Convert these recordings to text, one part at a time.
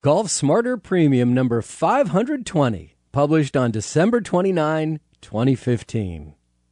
Golf Smarter Premium number 520, published on December 29, 2015.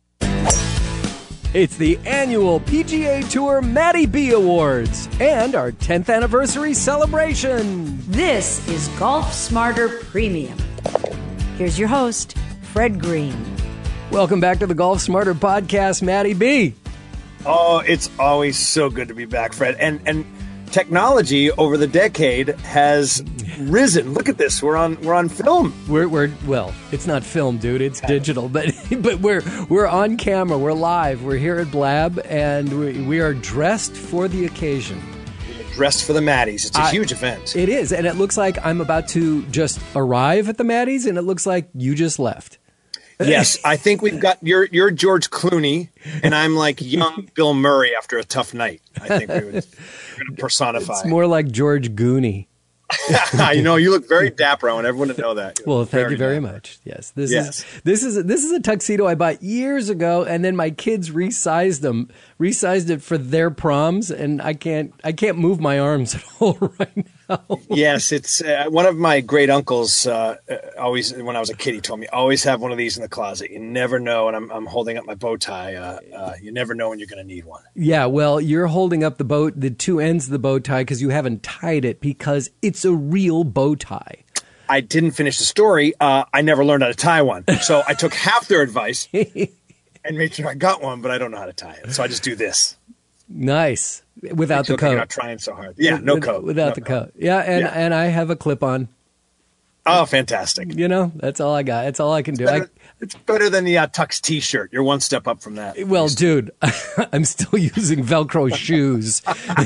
It's the annual PGA Tour Matty B Awards and our 10th anniversary celebration. This is Golf Smarter Premium. Here's your host, Fred Green. Welcome back to the Golf Smarter podcast, Matty B. Oh, it's always so good to be back, Fred. And technology over the decade has risen. Look at this. We're on film. Well, it's not film, dude. It's digital, but we're on camera. We're live. We're here at Blab, and we are dressed for the occasion. Dressed for the Matties. It's a huge event. It is, and it looks like I'm about to just arrive at the Matties, and it looks like you just left. Yes, I think we've got you're George Clooney, and I'm like young Bill Murray after a tough night. I think we're going to personify. It's more like George Gooney. You know, you look very dapper. I want everyone to know that. Well, thank you very much. Yes, this is a tuxedo I bought years ago, and then my kids resized it for their proms, and I can't move my arms at all right now. Yes, it's one of my great uncles. Always, when I was a kid, he told me always have one of these in the closet. You never know, and I'm holding up my bow tie. You never know when you're going to need one. Yeah, well, you're holding up the two ends of the bow tie because you haven't tied it because it's a real bow tie. I didn't finish the story. I never learned how to tie one, so I took half their advice and made sure I got one, but I don't know how to tie it. So I just do this. Nice. Without the coat. You're not trying so hard. Yeah, no coat. Without the coat. Yeah, and I have a clip-on. Oh, fantastic. You know, that's all I got. That's all I can do. It's better than the Tux T-shirt. You're one step up from that. Well, dude, I'm still using Velcro shoes.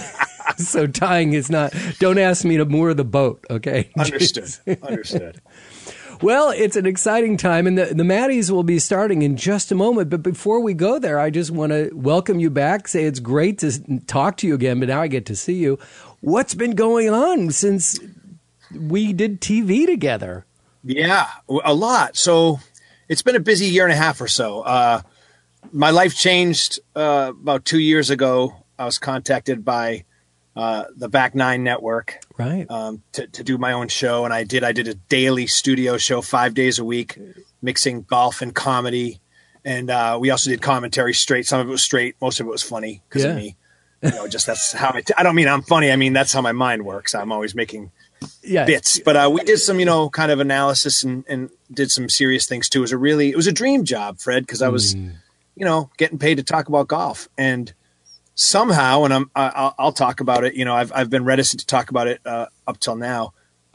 So tying is not, don't ask me to moor the boat, okay? Understood. Well, it's an exciting time, and the Matties will be starting in just a moment. But before we go there, I just want to welcome you back, say it's great to talk to you again, but now I get to see you. What's been going on since we did TV together? Yeah, a lot. So it's been a busy year and a half or so. My life changed about 2 years ago. I was contacted by the Back Nine Network, right? To do my own show, and I did a daily studio show 5 days a week, mixing golf and comedy, and we also did commentary straight. Some of it was straight, most of it was funny because of me. You know, just that's how I don't mean I'm funny. I mean that's how my mind works. I'm always making bits. But we did some, kind of analysis and did some serious things too. It was a dream job, Fred, because I was, getting paid to talk about golf and. Somehow, and I'll talk about it. I've been reticent to talk about it up till now,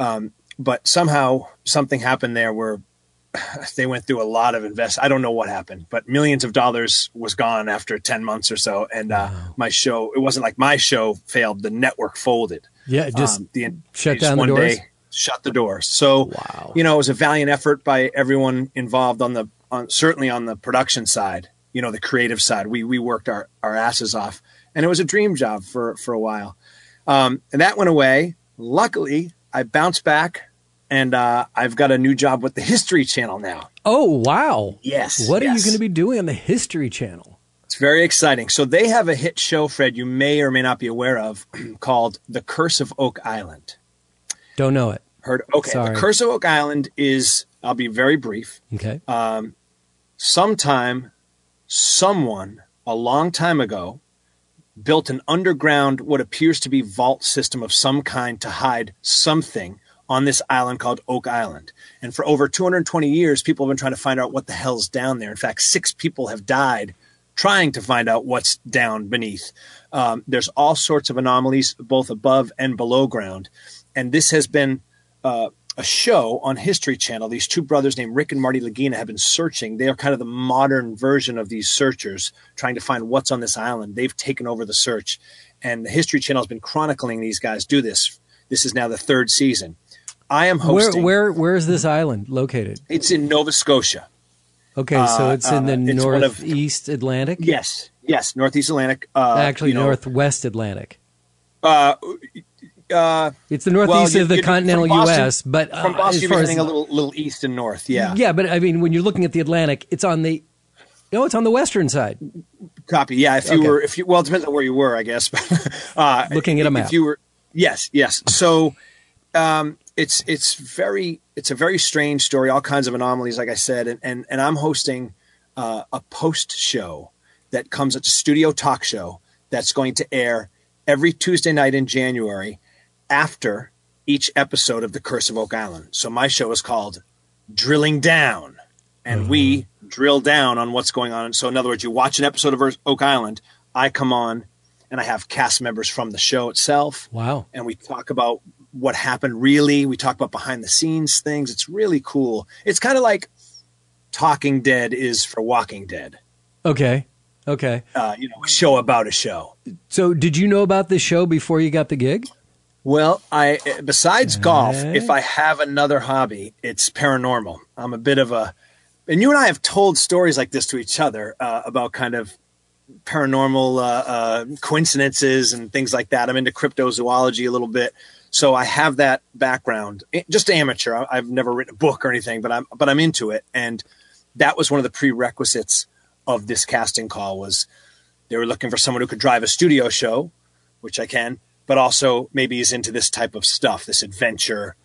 but somehow something happened there where they went through a lot of I don't know what happened, but millions of dollars was gone after 10 months or so, and my show. It wasn't like my show failed; the network folded. Yeah, just shut down the doors. One day, shut the doors. So, it was a valiant effort by everyone involved certainly on the production side. The creative side. We worked our asses off. And it was a dream job for a while. And that went away. Luckily, I bounced back, and I've got a new job with the History Channel now. Oh, wow. Yes. What are you going to be doing on the History Channel? It's very exciting. So they have a hit show, Fred, you may or may not be aware of, called The Curse of Oak Island. Don't know it. Heard? Okay. Sorry. The Curse of Oak Island is, I'll be very brief. Okay. Someone a long time ago built an underground, what appears to be vault system of some kind to hide something on this island called Oak Island. And for over 220 years, people have been trying to find out what the hell's down there. In fact, 6 people have died trying to find out what's down beneath. There's all sorts of anomalies, both above and below ground. And this has been a show on History Channel. These two brothers named Rick and Marty Lagina have been searching. They are kind of the modern version of these searchers trying to find what's on this island. They've taken over the search, and the History Channel has been chronicling these guys do this. This is now the 3rd season. I am hosting. Where is this island located? It's in Nova Scotia. Okay, so it's in the northeast Atlantic? Yes, northeast Atlantic. Northwest Atlantic. It's the northeast of the continental U.S., but from Boston, you're getting a little east and north. Yeah. Yeah, but I mean, when you're looking at the Atlantic, it's on the western side. Copy. Yeah. It depends on where you were, I guess. Looking at a map. Yes. So, it's a very strange story, all kinds of anomalies, like I said, and I'm hosting a post show that comes at a studio talk show that's going to air every Tuesday night in January after each episode of The Curse of Oak Island. So my show is called Drilling Down, and we drill down on what's going on. So in other words, you watch an episode of Oak Island, I come on and I have cast members from the show itself. Wow. And we talk about what happened really. We talk about behind the scenes things. It's really cool. It's kind of like Talking Dead is for Walking Dead. Okay. A show about a show. So did you know about this show before you got the gig? Well, besides golf, if I have another hobby, it's paranormal. I'm a bit of and you and I have told stories like this to each other about kind of paranormal coincidences and things like that. I'm into cryptozoology a little bit. So I have that background, just amateur. I've never written a book or anything, but I'm into it. And that was one of the prerequisites of this casting call. Was they were looking for someone who could drive a studio show, which I can, but also maybe is into this type of stuff, this adventure.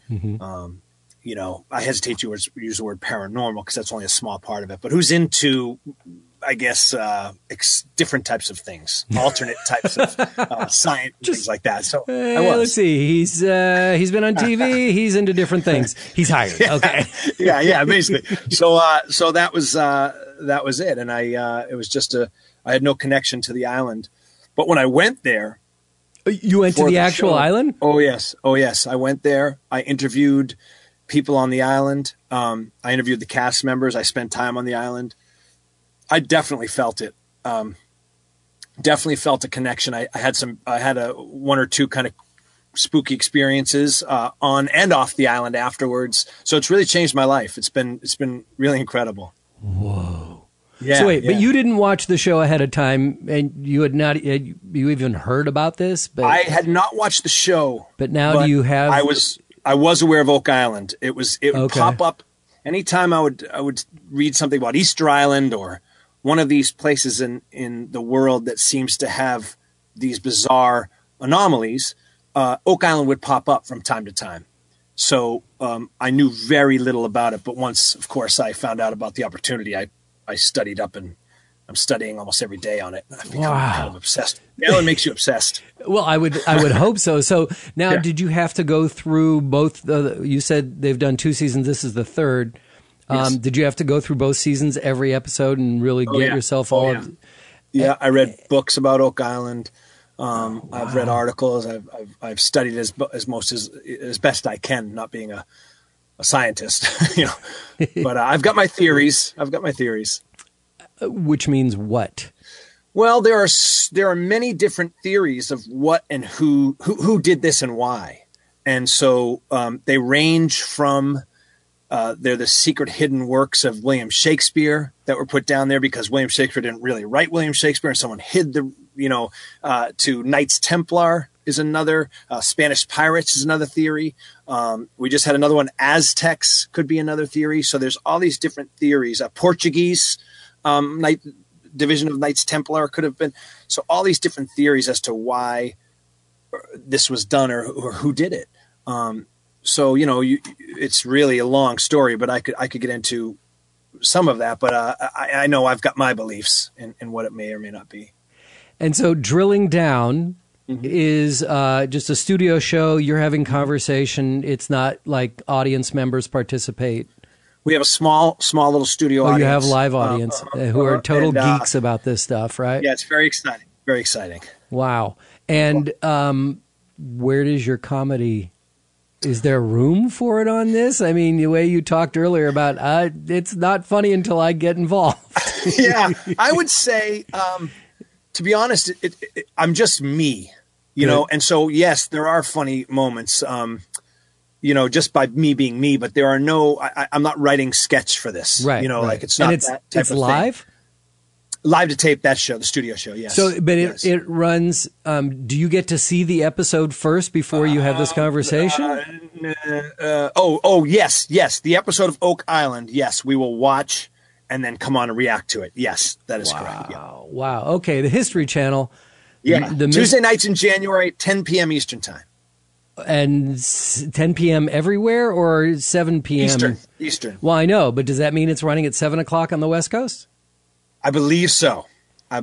I hesitate to use the word paranormal because that's only a small part of it, but who's into, I guess, different types of things, alternate types of science, things like that. So let's see. He's been on TV. He's into different things. He's hired. Okay. yeah, basically. So that was it. And it was just I had no connection to the island, but when I went there, you went to the actual island? Oh yes. I went there. I interviewed people on the island. I interviewed the cast members. I spent time on the island. I definitely felt it. Definitely felt a connection. I had one or two kind of spooky experiences on and off the island afterwards. So it's really changed my life. It's been really incredible. Whoa. Yeah. So wait, but you didn't watch the show ahead of time, and you had not you even heard about this? But I had not watched the show. But now do you have? I was aware of Oak Island. It would pop up anytime I would read something about Easter Island or one of these places in the world that seems to have these bizarre anomalies. Oak Island would pop up from time to time. So I knew very little about it. But once, of course, I found out about the opportunity, I studied up, and I'm studying almost every day on it. I've become kind of obsessed. It makes you obsessed. Well, I would hope so. So now, Did you have to go through both? You said they've done 2 seasons. This is the third. Yes. Did you have to go through both seasons, every episode, and really get yourself all? Yeah, I read books about Oak Island. I've read articles. I've studied as best I can, not being a scientist, But I've got my theories. Which means what? Well, there are many different theories of what and who did this and why, and so they range from they're the secret hidden works of William Shakespeare that were put down there because William Shakespeare didn't really write William Shakespeare, and someone hid to Knights Templar is another, Spanish pirates is another theory. We just had another one. Aztecs could be another theory. So there's all these different theories. Portuguese division of Knights Templar could have been. So all these different theories as to why this was done or who did it. So it's really a long story, but I could get into some of that. But I know I've got my beliefs in what it may or may not be. And so Drilling Down is just a studio show. You're having conversation. It's not like audience members participate. We have a small little studio audience. You have live audience who are total geeks about this stuff, right? Yeah, it's very exciting. Very exciting. Wow. And where does your comedy? Is there room for it on this? I mean, the way you talked earlier about it's not funny until I get involved. Yeah, I would say, to be honest, I'm just me, and so, yes, there are funny moments, just by me being me, but there are I'm not writing sketch for this, right? Like it's not that type it's of live? Thing. Live to tape, that show, the studio show, yes. So, but it runs, do you get to see the episode first before you have this conversation? Yes. The episode of Oak Island, yes, we will watch and then come on and react to it. Yes, that is correct. Yeah. Wow. Okay, the History Channel. Yeah, Tuesday nights in January, 10 p.m. Eastern Time. And 10 p.m. everywhere or 7 p.m.? Eastern. Well, I know, but does that mean it's running at 7 o'clock on the West Coast? I believe so. I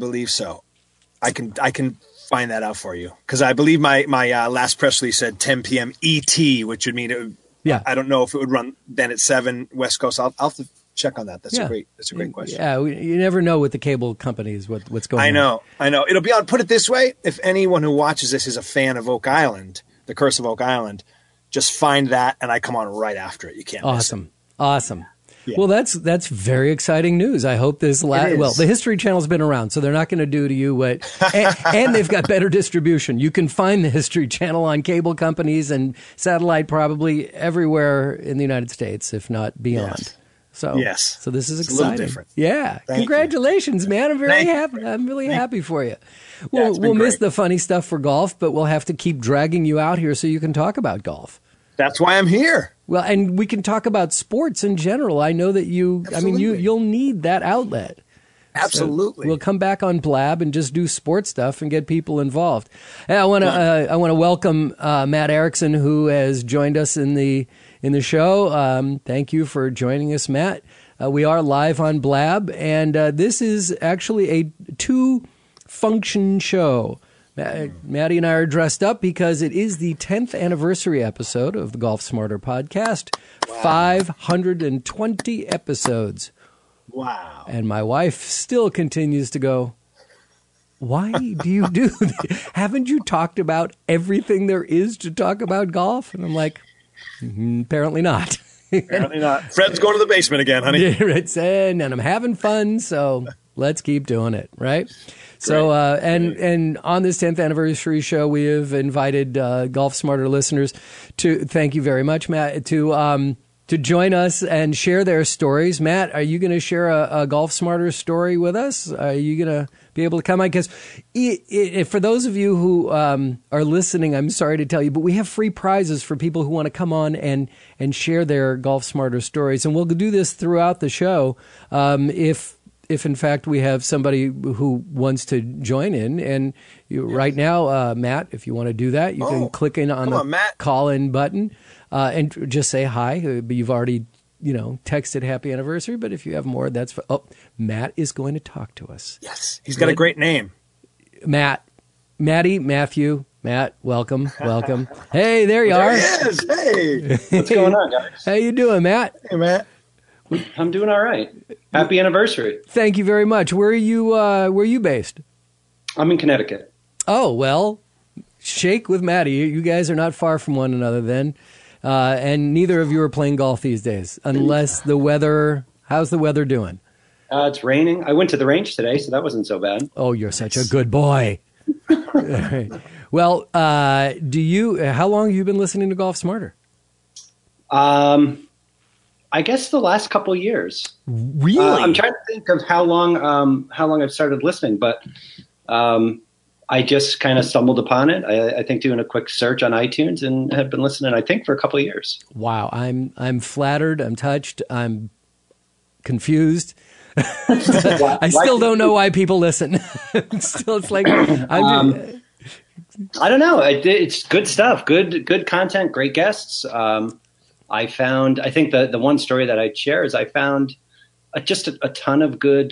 can find that out for you because I believe my last press release said 10 p.m. ET, which would mean it would, I don't know if it would run then at 7 West Coast. I'll have to check on that. That's a great question. Yeah, you never know with the cable companies what's going on. I know. It'll be on. Put it this way: if anyone who watches this is a fan of Oak Island, The Curse of Oak Island, just find that, and I come on right after it. You can't miss it. Awesome. Yeah. Well, that's very exciting news. I hope this the History Channel's been around, so they're not going to do to you what, and they've got better distribution. You can find the History Channel on cable companies and satellite probably everywhere in the United States, if not beyond. Yes. So this is exciting. A little different. Yeah. Congratulations, man. I'm very happy. I'm really happy for you. We'll miss the funny stuff for golf, but we'll have to keep dragging you out here so you can talk about golf. That's why I'm here. Well, and we can talk about sports in general. I know that you'll need that outlet. Absolutely. So we'll come back on Blab and just do sports stuff and get people involved. And I want to welcome Matt Erickson, who has joined us in the show. Thank you for joining us, Matt. We are live on Blab, and this is actually a 2-function show. Maddie and I are dressed up because it is the 10th anniversary episode of the Golf Smarter podcast. Wow. 520 episodes. Wow. And my wife still continues to go, why do you do this? Haven't you talked about everything there is to talk about golf? And I'm like, apparently not. Apparently not. Fred's going to the basement again, honey. And I'm having fun, so let's keep doing it, right? So, and on this 10th anniversary show, we have invited Golf Smarter listeners to, thank you very much, Matt, to join us and share their stories. Matt, are you going to share a Golf Smarter story with us? Are you going to be able to come on? Because for those of you who are listening, I'm sorry to tell you, but we have free prizes for people who want to come on and share their Golf Smarter stories. And we'll do this throughout the show if in fact we have somebody who wants to join in. And right now, Matt, if you want to do that, you can click in on the call-in button and just say hi. But you've already, texted happy anniversary. But if you have more, that's Matt is going to talk to us. Yes, he's got a great name. Matthew, welcome. Hey, there you are. There he is. Hey, what's going on, guys? How you doing, Matt? Hey, Matt. I'm doing all right. Happy anniversary. Thank you very much. Where are you based? I'm in Connecticut. Oh, well, shake with Maddie. You guys are not far from one another then. And neither of you are playing golf these days, unless the weather. How's the weather doing? It's raining. I went to the range today, so that wasn't so bad. Oh, you're such a good boy. Well, how long have you been listening to Golf Smarter? I guess the last couple of years. Really? I'm trying to think of how long I've started listening, but I just kind of stumbled upon it. I think doing a quick search on iTunes and have been listening, I think, for a couple of years. Wow. I'm flattered. I'm touched. I'm confused. I still don't know why people listen. It's like I don't know. It's good stuff. Good content. Great guests. I think the one story that I'd share is I found just a ton of good,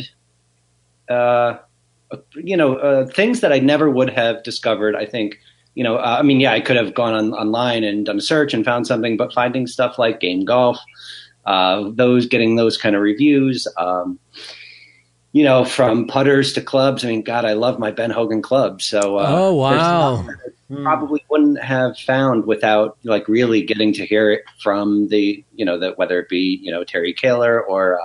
things that I never would have discovered. I think, I could have gone online and done a search and found something, but finding stuff like Game Golf, getting those kind of reviews, from putters to clubs. I mean, God, I love my Ben Hogan club. So, oh, wow. Probably wouldn't have found without really getting to hear it from whether it be, Terry Kaler or,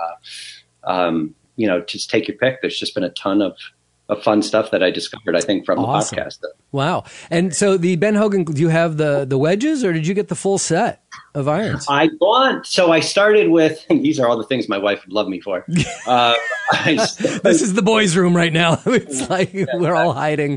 just take your pick. There's just been a ton of fun stuff that I discovered, I think, from the podcast. Wow. And so the Ben Hogan, do you have the wedges or did you get the full set of irons? I started with, these are all the things my wife would love me for. This is the boys' room right now. It's like we're all hiding.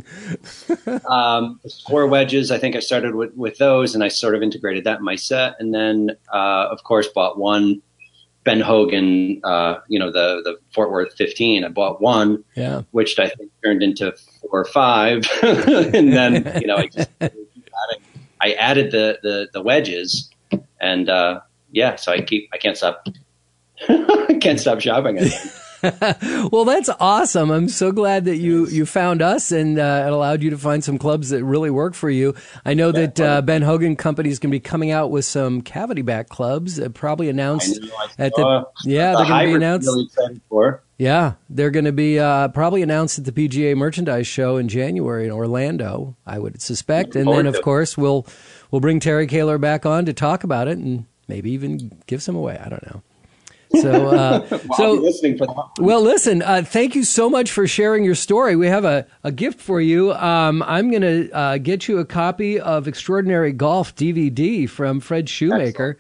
4 wedges. I think I started with those and I sort of integrated that in my set. And then, of course, bought one Ben Hogan, the Fort Worth 15. I bought one, which I think turned into 4 or 5. And then, I just I added the wedges, and so I can't stop. I can't stop shopping again. Well, that's awesome. I'm so glad that you found us, and it allowed you to find some clubs that really work for you. I know that Ben Hogan Company is going to be coming out with some cavity back clubs, probably announced they're going to be announced. Really excited for. Yeah, they're going to be probably announced at the PGA Merchandise Show in January in Orlando, I would suspect. And then, of course, we'll bring Terry Kaler back on to talk about it and maybe even give some away. I don't know. So, I'll be listening for that. Well, listen, thank you so much for sharing your story. We have a gift for you. I'm going to get you a copy of Extraordinary Golf DVD from Fred Shoemaker.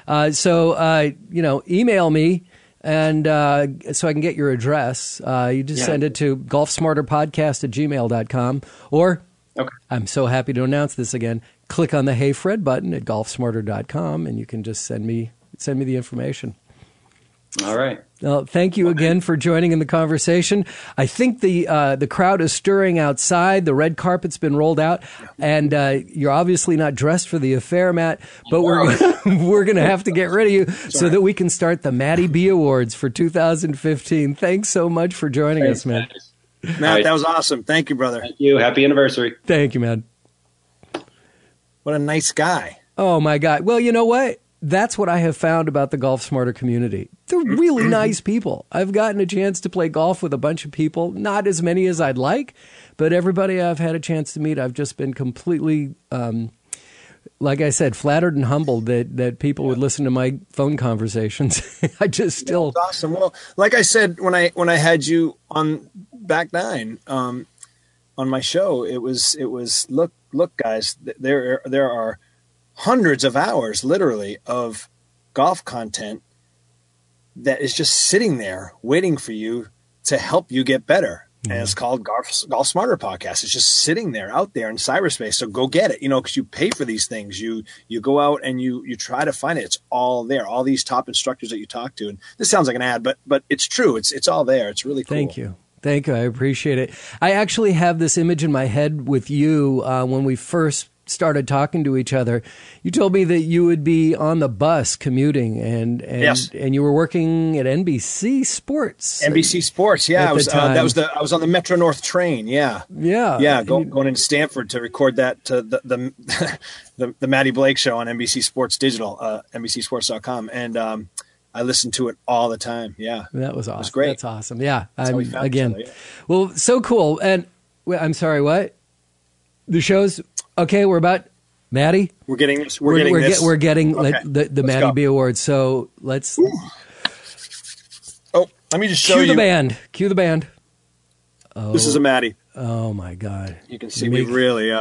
Email me and so I can get your address. You just send it to golfsmarterpodcast@gmail.com. Or, I'm so happy to announce this again, click on the Hey Fred button at golfsmarter.com and you can just send me the information. All right. Well, thank you again for joining in the conversation. I think the crowd is stirring outside. The red carpet's been rolled out, and you're obviously not dressed for the affair, Matt. But we're going to have to get rid of you so that we can start the Matty B Awards for 2015. Thanks so much for joining us, man. Matt, that was awesome. Thank you, brother. Thank you. Happy anniversary. Thank you, man. What a nice guy. Oh my God. Well, you know what? That's what I have found about the Golf Smarter community. They're really nice people. I've gotten a chance to play golf with a bunch of people, not as many as I'd like, but everybody I've had a chance to meet, I've just been completely, like I said, flattered and humbled that people would listen to my phone conversations. I just still... That's awesome. Well, like I said, when I had you on Back Nine on my show, it was look, guys, there are hundreds of hours, literally, of golf content that is just sitting there waiting for you to help you get better. And it's called Golf Smarter Podcast. It's just sitting there out there in cyberspace. So go get it, because you pay for these things. You go out and you try to find it. It's all there. All these top instructors that you talk to. And this sounds like an ad, but it's true. It's all there. It's really cool. Thank you. I appreciate it. I actually have this image in my head with you when we first started talking to each other. You told me that you would be on the bus commuting and you were working at NBC Sports. NBC Sports, yeah. I was on the Metro North train, yeah. Going into Stanford to record that the Matty Blake show on NBC Sports Digital, NBCSports.com, and I listened to it all the time. Yeah, that was awesome. It was great. That's awesome. Yeah, again. Yeah. Well, so cool. And I'm sorry, what? The show's okay. We're about Matty. We're getting this. We're getting the Matty B Awards. So let's. Oh, let me just show you. Cue the band. Oh, this is a Matty. Oh my God! You can see me really.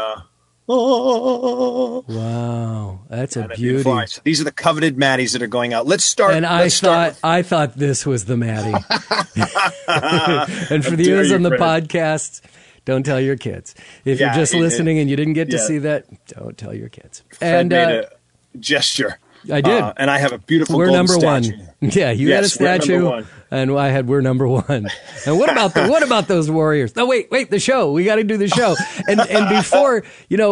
Wow, that's a beauty. These are the coveted Matties that are going out. Let's start. And I thought this was the Matty. And for the viewers on the podcast, don't tell your kids. If you're just listening and you didn't get to see that, don't tell your kids. Fred made a gesture. I did. And I have a beautiful We're golden number statue. one. Yeah, you had a statue, and I had we're number one. And what about those Warriors? No, wait, the show. We got to do the show. And before,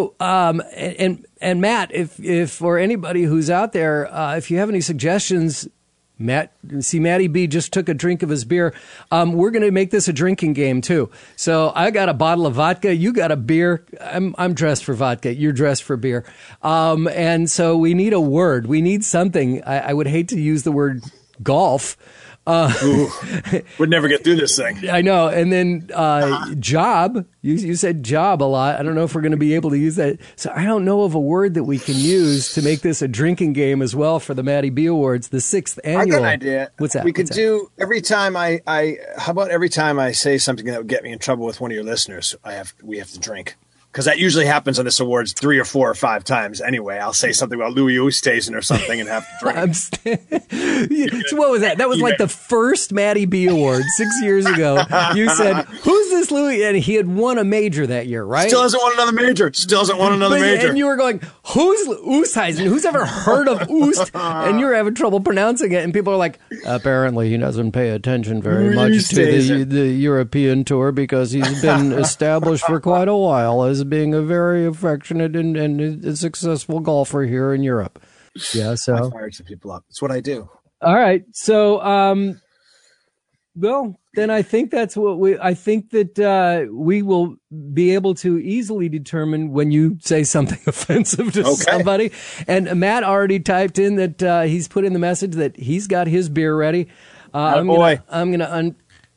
and Matt, if for anybody who's out there, if you have any suggestions, Matty B just took a drink of his beer. We're going to make this a drinking game too. So I got a bottle of vodka. You got a beer. I'm dressed for vodka. You're dressed for beer. And so we need a word. We need something. I would hate to use the word golf. We'd never get through this thing. I know. And then job. You said job a lot. I don't know if we're going to be able to use that. So I don't know of a word that we can use to make this a drinking game as well for the Matty B Awards, the 6th annual. I got an idea. What's that? We could do every time how about every time I say something that would get me in trouble with one of your listeners, we have to drink. Because that usually happens on this awards 3 or 4 or 5 times anyway. I'll say something about Louis Oosthuizen or something and have to drink. So what was that? That was like the first Matty B Award 6 years ago. You said, who's this Louis? And he had won a major that year, right? Still hasn't won another major. And you were going, who's Oosthuizen? Who's ever heard of Oost? And you're having trouble pronouncing it. And people are like, apparently he doesn't pay attention very much to the European tour because he's been established for quite a while as being a very affectionate and a successful golfer here in Europe. Yeah, so I fired some people up. It's what I do. All right. So, well, then I think that's I think that we will be able to easily determine when you say something offensive to somebody. And Matt already typed in that he's put in the message that he's got his beer ready. I'm going to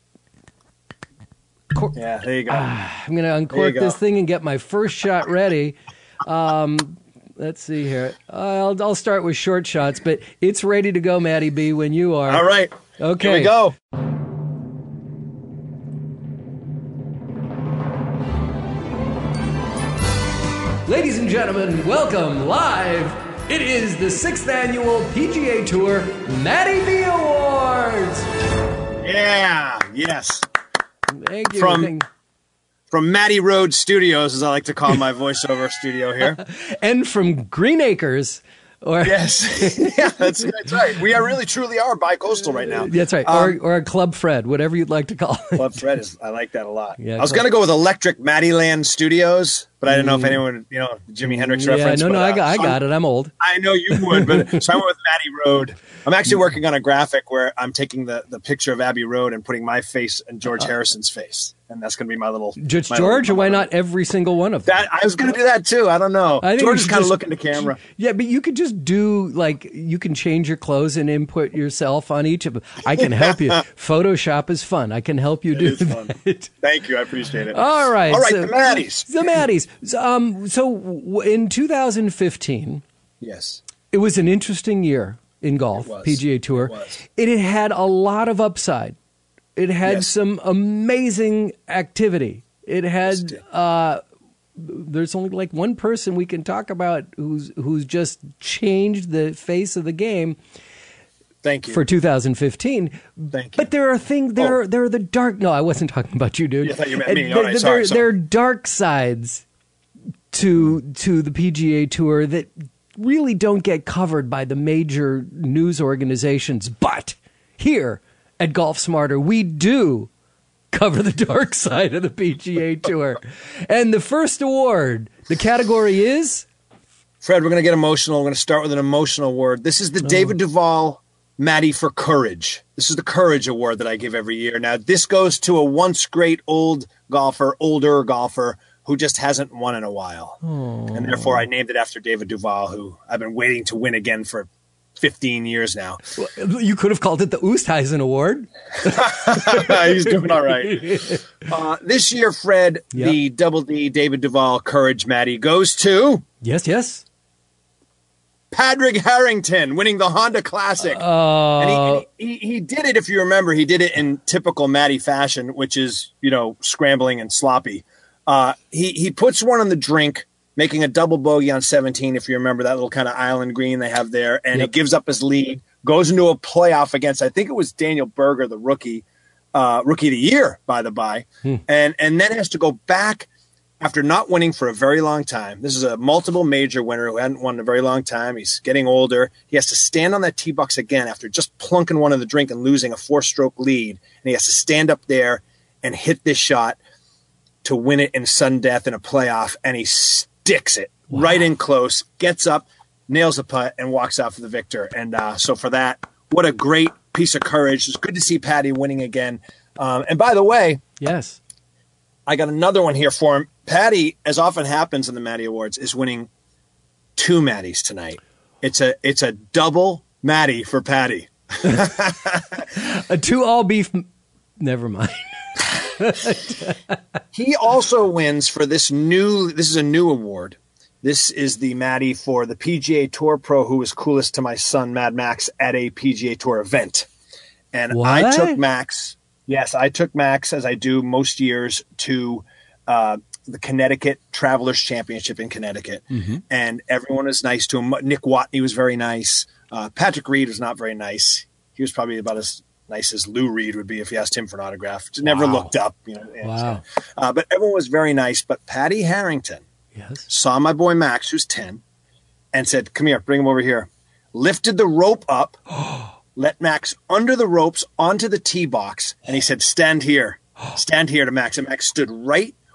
yeah, there you go. I'm going to uncork this thing and get my first shot ready. Let's see here. I'll start with short shots, but it's ready to go, Matty B, when you are. All right. Okay. Here we go. Ladies and gentlemen, welcome live. It is the 6th annual PGA Tour Matty B Awards. Yeah. Yes. Thank you. From Matty Road Studios, as I like to call my voiceover studio here. And from Green Acres. Yes. Yeah, that's right. We really truly are bi-coastal right now. That's right. Or a Club Fred, whatever you'd like to call it. Club Fred I like that a lot. Yeah, I was going to go with Electric Mattyland Studios, but I didn't know if anyone, Jimi Hendrix reference. Yeah, no, I got it. I'm old. I know you would, but so I went with Matty Road. I'm actually working on a graphic where I'm taking the picture of Abbey Road and putting my face and George Harrison's face. And that's going to be my little... George, or why not every single one of them? I was going to do that too. I don't know. George is kind of looking to camera. Yeah, but you could just do, you can change your clothes and input yourself on each of them. I can help you. Photoshop is fun. I can help you do that. Thank you. I appreciate it. All right. The Matties. The Matties. So in 2015... Yes. It was an interesting year in golf, PGA Tour. It had a lot of upside. It had some amazing activity. It had there's only one person we can talk about who's just changed the face of the game. Thank you. For 2015. Thank you. But there are things there are the dark. No, I wasn't talking about you, dude. I thought you meant me. All right, sorry. There are dark sides to the PGA Tour that really don't get covered by the major news organizations. But here at Golf Smarter, we do cover the dark side of the PGA Tour. And the first award, the category is? Fred, we're going to get emotional. We're going to start with an emotional award. This is the David Duval Matty for Courage. This is the Courage Award that I give every year. Now, this goes to a once great older golfer, who just hasn't won in a while. And therefore, I named it after David Duval, who I've been waiting to win again for 15 years now. Well, you could have called it the Oosthuizen Award. He's doing all right. This year, Fred, the Double D David Duval Courage Matty goes to... Yes. Padraig Harrington winning the Honda Classic. And he did it, if you remember, he did it in typical Matty fashion, which is, scrambling and sloppy. He puts one on the drink, making a double bogey on 17, if you remember that little kind of island green they have there, and he gives up his lead, goes into a playoff against, I think it was Daniel Berger, the rookie of the year, by the by, and then has to go back after not winning for a very long time. This is a multiple major winner who hadn't won in a very long time. He's getting older. He has to stand on that tee box again after just plunking one in the drink and losing a 4-stroke lead, and he has to stand up there and hit this shot to win it in sudden death in a playoff, and he sticks it right in close, gets up, nails a putt, and walks out for the victor. And so for that, what a great piece of courage. It's good to see Patty winning again. And by the way, yes, I got another one here for him. Patty, as often happens in the Matty Awards, is winning 2 Matties tonight. It's a double Matty for Patty. A 2 all beef. Never mind. He also wins for this is a new award. This is the Matty for the PGA Tour Pro who was coolest to my son, Mad Max, at a PGA Tour event. And what? I took Max, as I do most years, to the Connecticut Travelers Championship in Connecticut. Mm-hmm. And everyone was nice to him. Nick Watney was very nice. Patrick Reed was not very nice. He was probably about as nice as Lou Reed would be if you asked him for an autograph. Just never looked up. Wow. But everyone was very nice. But Patty Harrington saw my boy Max, who's 10, and said, "Come here, bring him over here." Lifted the rope up, let Max under the ropes onto the tee box, and he said, "Stand here to Max." And Max stood right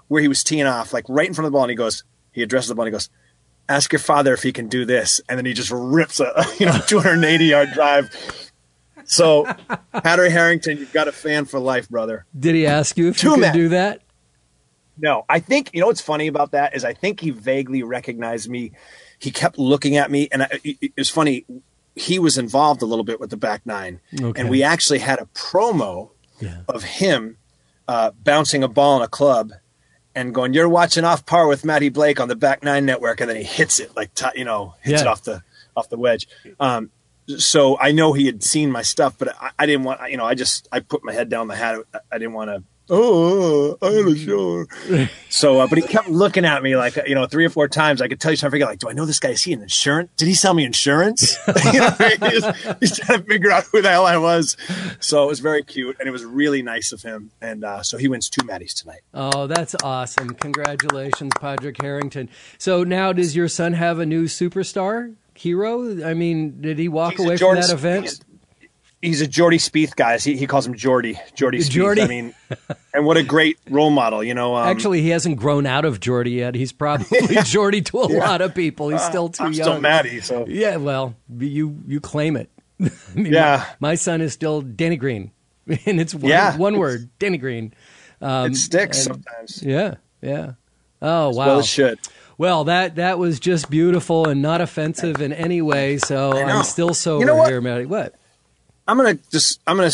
where he was teeing off, like right in front of the ball, and he addresses the ball and he goes, "Ask your father if he can do this," and then he just rips a 280-yard drive. So, Hattery Harrington, you've got a fan for life, brother. Did he ask you if you could do that? No, I think, what's funny about that is I think he vaguely recognized me. He kept looking at me, and it was funny. He was involved a little bit with the back nine, and we actually had a promo of him bouncing a ball in a club and going, "You're watching Off Par with Matty Blake on the back nine network," and then he hits it hits it off the wedge. So I know he had seen my stuff, but I didn't want, I put my head down the hat. I didn't want to. Oh, I had a show. So, but he kept looking at me like, 3 or 4 times. I could tell he's trying to figure out, like, do I know this guy? Is he an insurance? Did he sell me insurance? He's trying to figure out who the hell I was. So it was very cute, and it was really nice of him. And so he wins 2 Maddies tonight. Oh, that's awesome. Congratulations, Padraig Harrington. So now does your son have a new superstar hero? I mean, did he walk away from that event? He's a Jordy Spieth guy. He calls him Jordy Spieth. I mean, and what a great role model, Actually, he hasn't grown out of Jordy yet. He's probably Jordy to a lot of people. He's still too young. I'm still Matty, so. Yeah, well, you claim it. I mean, my son is still Denny Green, and it's one word, Denny Green. It sticks sometimes. Yeah. Oh, wow. Well, it should. Well, that was just beautiful and not offensive in any way. So I'm still sober here, Matty. What? I'm just gonna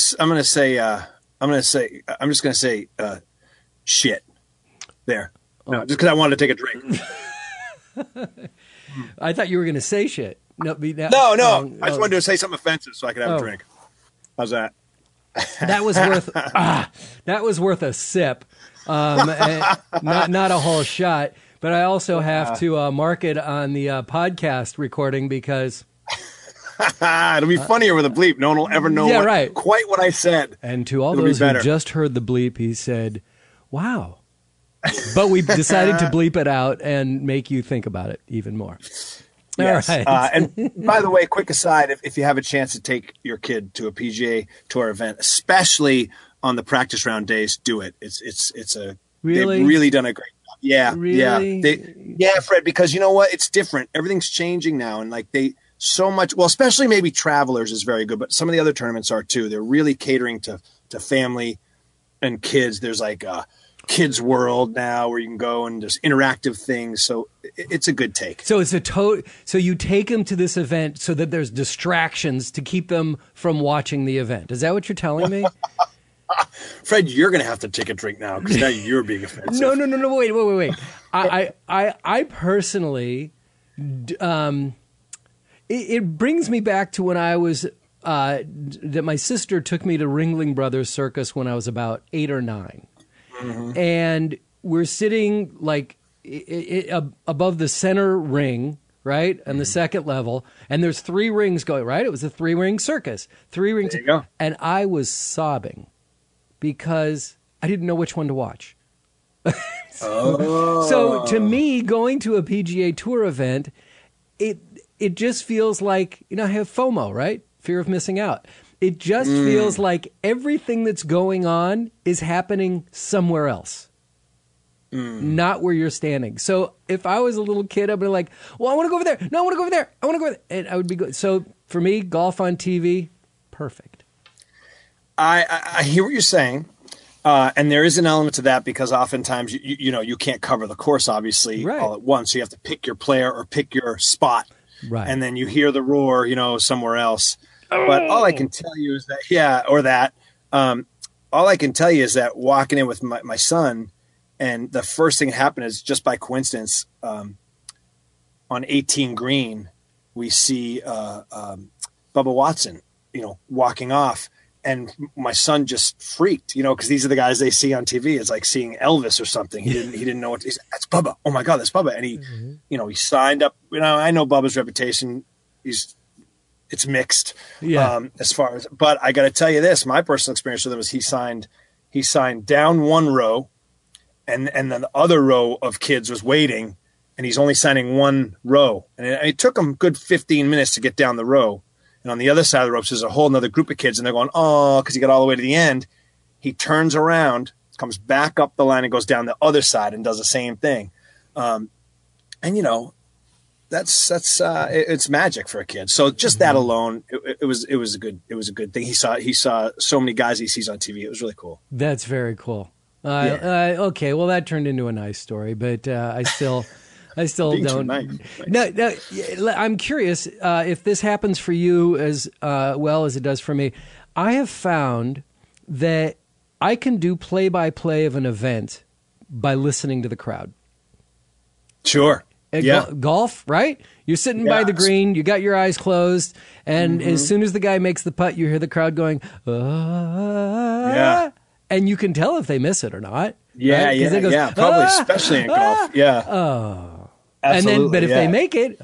say shit there. No, just because I wanted to take a drink. I thought you were gonna say shit. No. I just wanted to say something offensive so I could have a drink. How's that? That was worth a sip, not a whole shot. But I also have to mark it on the podcast recording because. It'll be funnier with a bleep. No one will ever know quite what I said. And to all those who just heard the bleep, he said, "Wow." But we decided to bleep it out and make you think about it even more. Yes. All right. And by the way, quick aside, if you have a chance to take your kid to a PGA Tour event, especially on the practice round days, do it. They've really done a great job. Yeah. Really? Yeah, Fred, because you know what? It's different. Everything's changing now. And so much, well, especially maybe Travelers is very good, but some of the other tournaments are too. They're really catering to family and kids. There's like a Kids World now where you can go and there's interactive things. So it's a good take. So it's so you take them to this event so that there's distractions to keep them from watching the event. Is that what you're telling me? Fred, you're going to have to take a drink now because now you're being offensive. No. Wait. I personally, It brings me back to when I was that my sister took me to Ringling Brothers Circus when I was about 8 or 9, and we're sitting like above the center ring, right, on the second level, and there's 3 rings going. Right, it was a 3-ring circus, 3 rings, there you go. And I was sobbing because I didn't know which one to watch. So to me, going to a PGA Tour event, it just feels like, I have FOMO, right? Fear of missing out. It just feels like everything that's going on is happening somewhere else, not where you're standing. So if I was a little kid, I'd be like, well, I want to go over there. No, I want to go over there. I want to go over there. And I would be good. So for me, golf on TV, perfect. I hear what you're saying. And there is an element to that because oftentimes, you can't cover the course, obviously, all at once. So you have to pick your player or pick your spot. Right. And then you hear the roar, somewhere else. But all I can tell you is that, all I can tell you is that walking in with my son, and the first thing that happened is just by coincidence, on 18 green, we see Bubba Watson, walking off. And my son just freaked, because these are the guys they see on TV. It's like seeing Elvis or something. He didn't know he said, that's Bubba. Oh my God, that's Bubba. And he, he signed up. I know Bubba's reputation. It's mixed, as far as. But I got to tell you this: my personal experience with him is he signed down one row, and then the other row of kids was waiting, and he's only signing one row, and it took him a good 15 minutes to get down the row. And on the other side of the ropes, there's a whole other group of kids, and they're going, oh, because he got all the way to the end. He turns around, comes back up the line and goes down the other side and does the same thing. And it's magic for a kid. So just that alone, it was a good thing. He saw so many guys he sees on TV. It was really cool. That's very cool. Okay, well, that turned into a nice story, but I still don't. Nice. No, I'm curious if this happens for you as well as it does for me. I have found that I can do play-by-play of an event by listening to the crowd. Sure. Golf, right? You're sitting by the green, you got your eyes closed, and as soon as the guy makes the putt, you hear the crowd going, and you can tell if they miss it or not. Yeah, right? Goes, probably, especially in golf. Yeah. Oh. Absolutely, and then, but if they make it,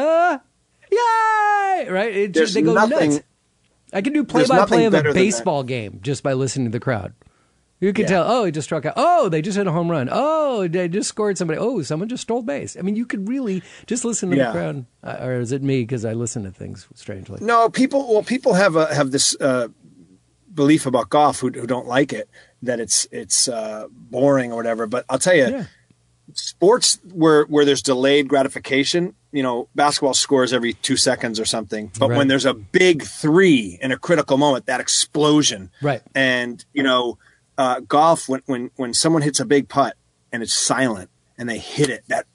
yay! Right? They go nuts. I can do play-by-play of a baseball game just by listening to the crowd. You can tell, oh, he just struck out. Oh, they just hit a home run. Oh, they just scored somebody. Oh, someone just stole base. I mean, you could really just listen to the crowd. Or is it me because I listen to things strangely? No, people have this belief about golf who don't like it, that it's boring or whatever. But I'll tell you, sports where there's delayed gratification, basketball scores every 2 seconds or something. But when there's a big three in a critical moment, that explosion. Right. And, golf, when someone hits a big putt and it's silent and they hit it, that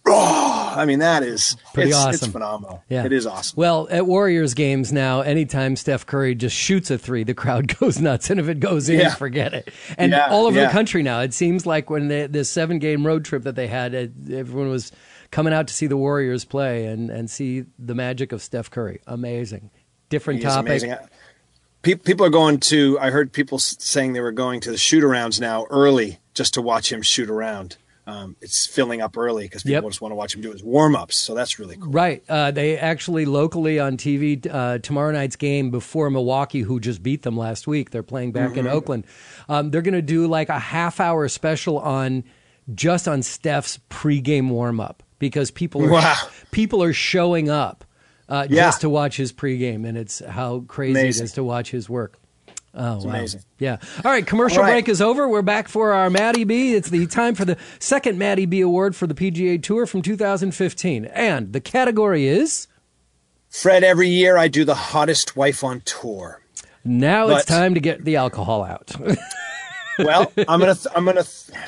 is pretty awesome. It's phenomenal. Yeah. It is awesome. Well, at Warriors games now, anytime Steph Curry just shoots a three, the crowd goes nuts. And if it goes in, forget it. And all over the country now, it seems like when this 7-game road trip that they had, everyone was coming out to see the Warriors play and see the magic of Steph Curry. Amazing. Different topic. Amazing. People are going to, I heard people saying they were going to the shoot-arounds now early just to watch him shoot around. It's filling up early because people just want to watch him do his warm-ups. So that's really cool. Right. They actually locally on TV, tomorrow night's game before Milwaukee, who just beat them last week, they're playing back in Oakland. They're going to do like a half-hour special on Steph's pregame warm-up because people are showing up. Just to watch his pregame, and it's how crazy it is to watch his work. Oh, it's amazing. Yeah. All right, commercial break is over. We're back for our Matty B. It's the time for the second Matty B Award for the PGA Tour from 2015. And the category is? Fred, every year I do the hottest wife on tour. Now it's time to get the alcohol out. Well, I'm going to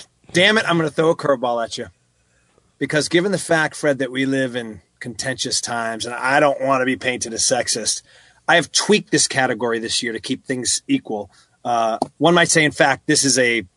throw a curveball at you. Because given the fact, Fred, that we live in contentious times, and I don't want to be painted as sexist, I have tweaked this category this year to keep things equal. One might say, in fact, this is a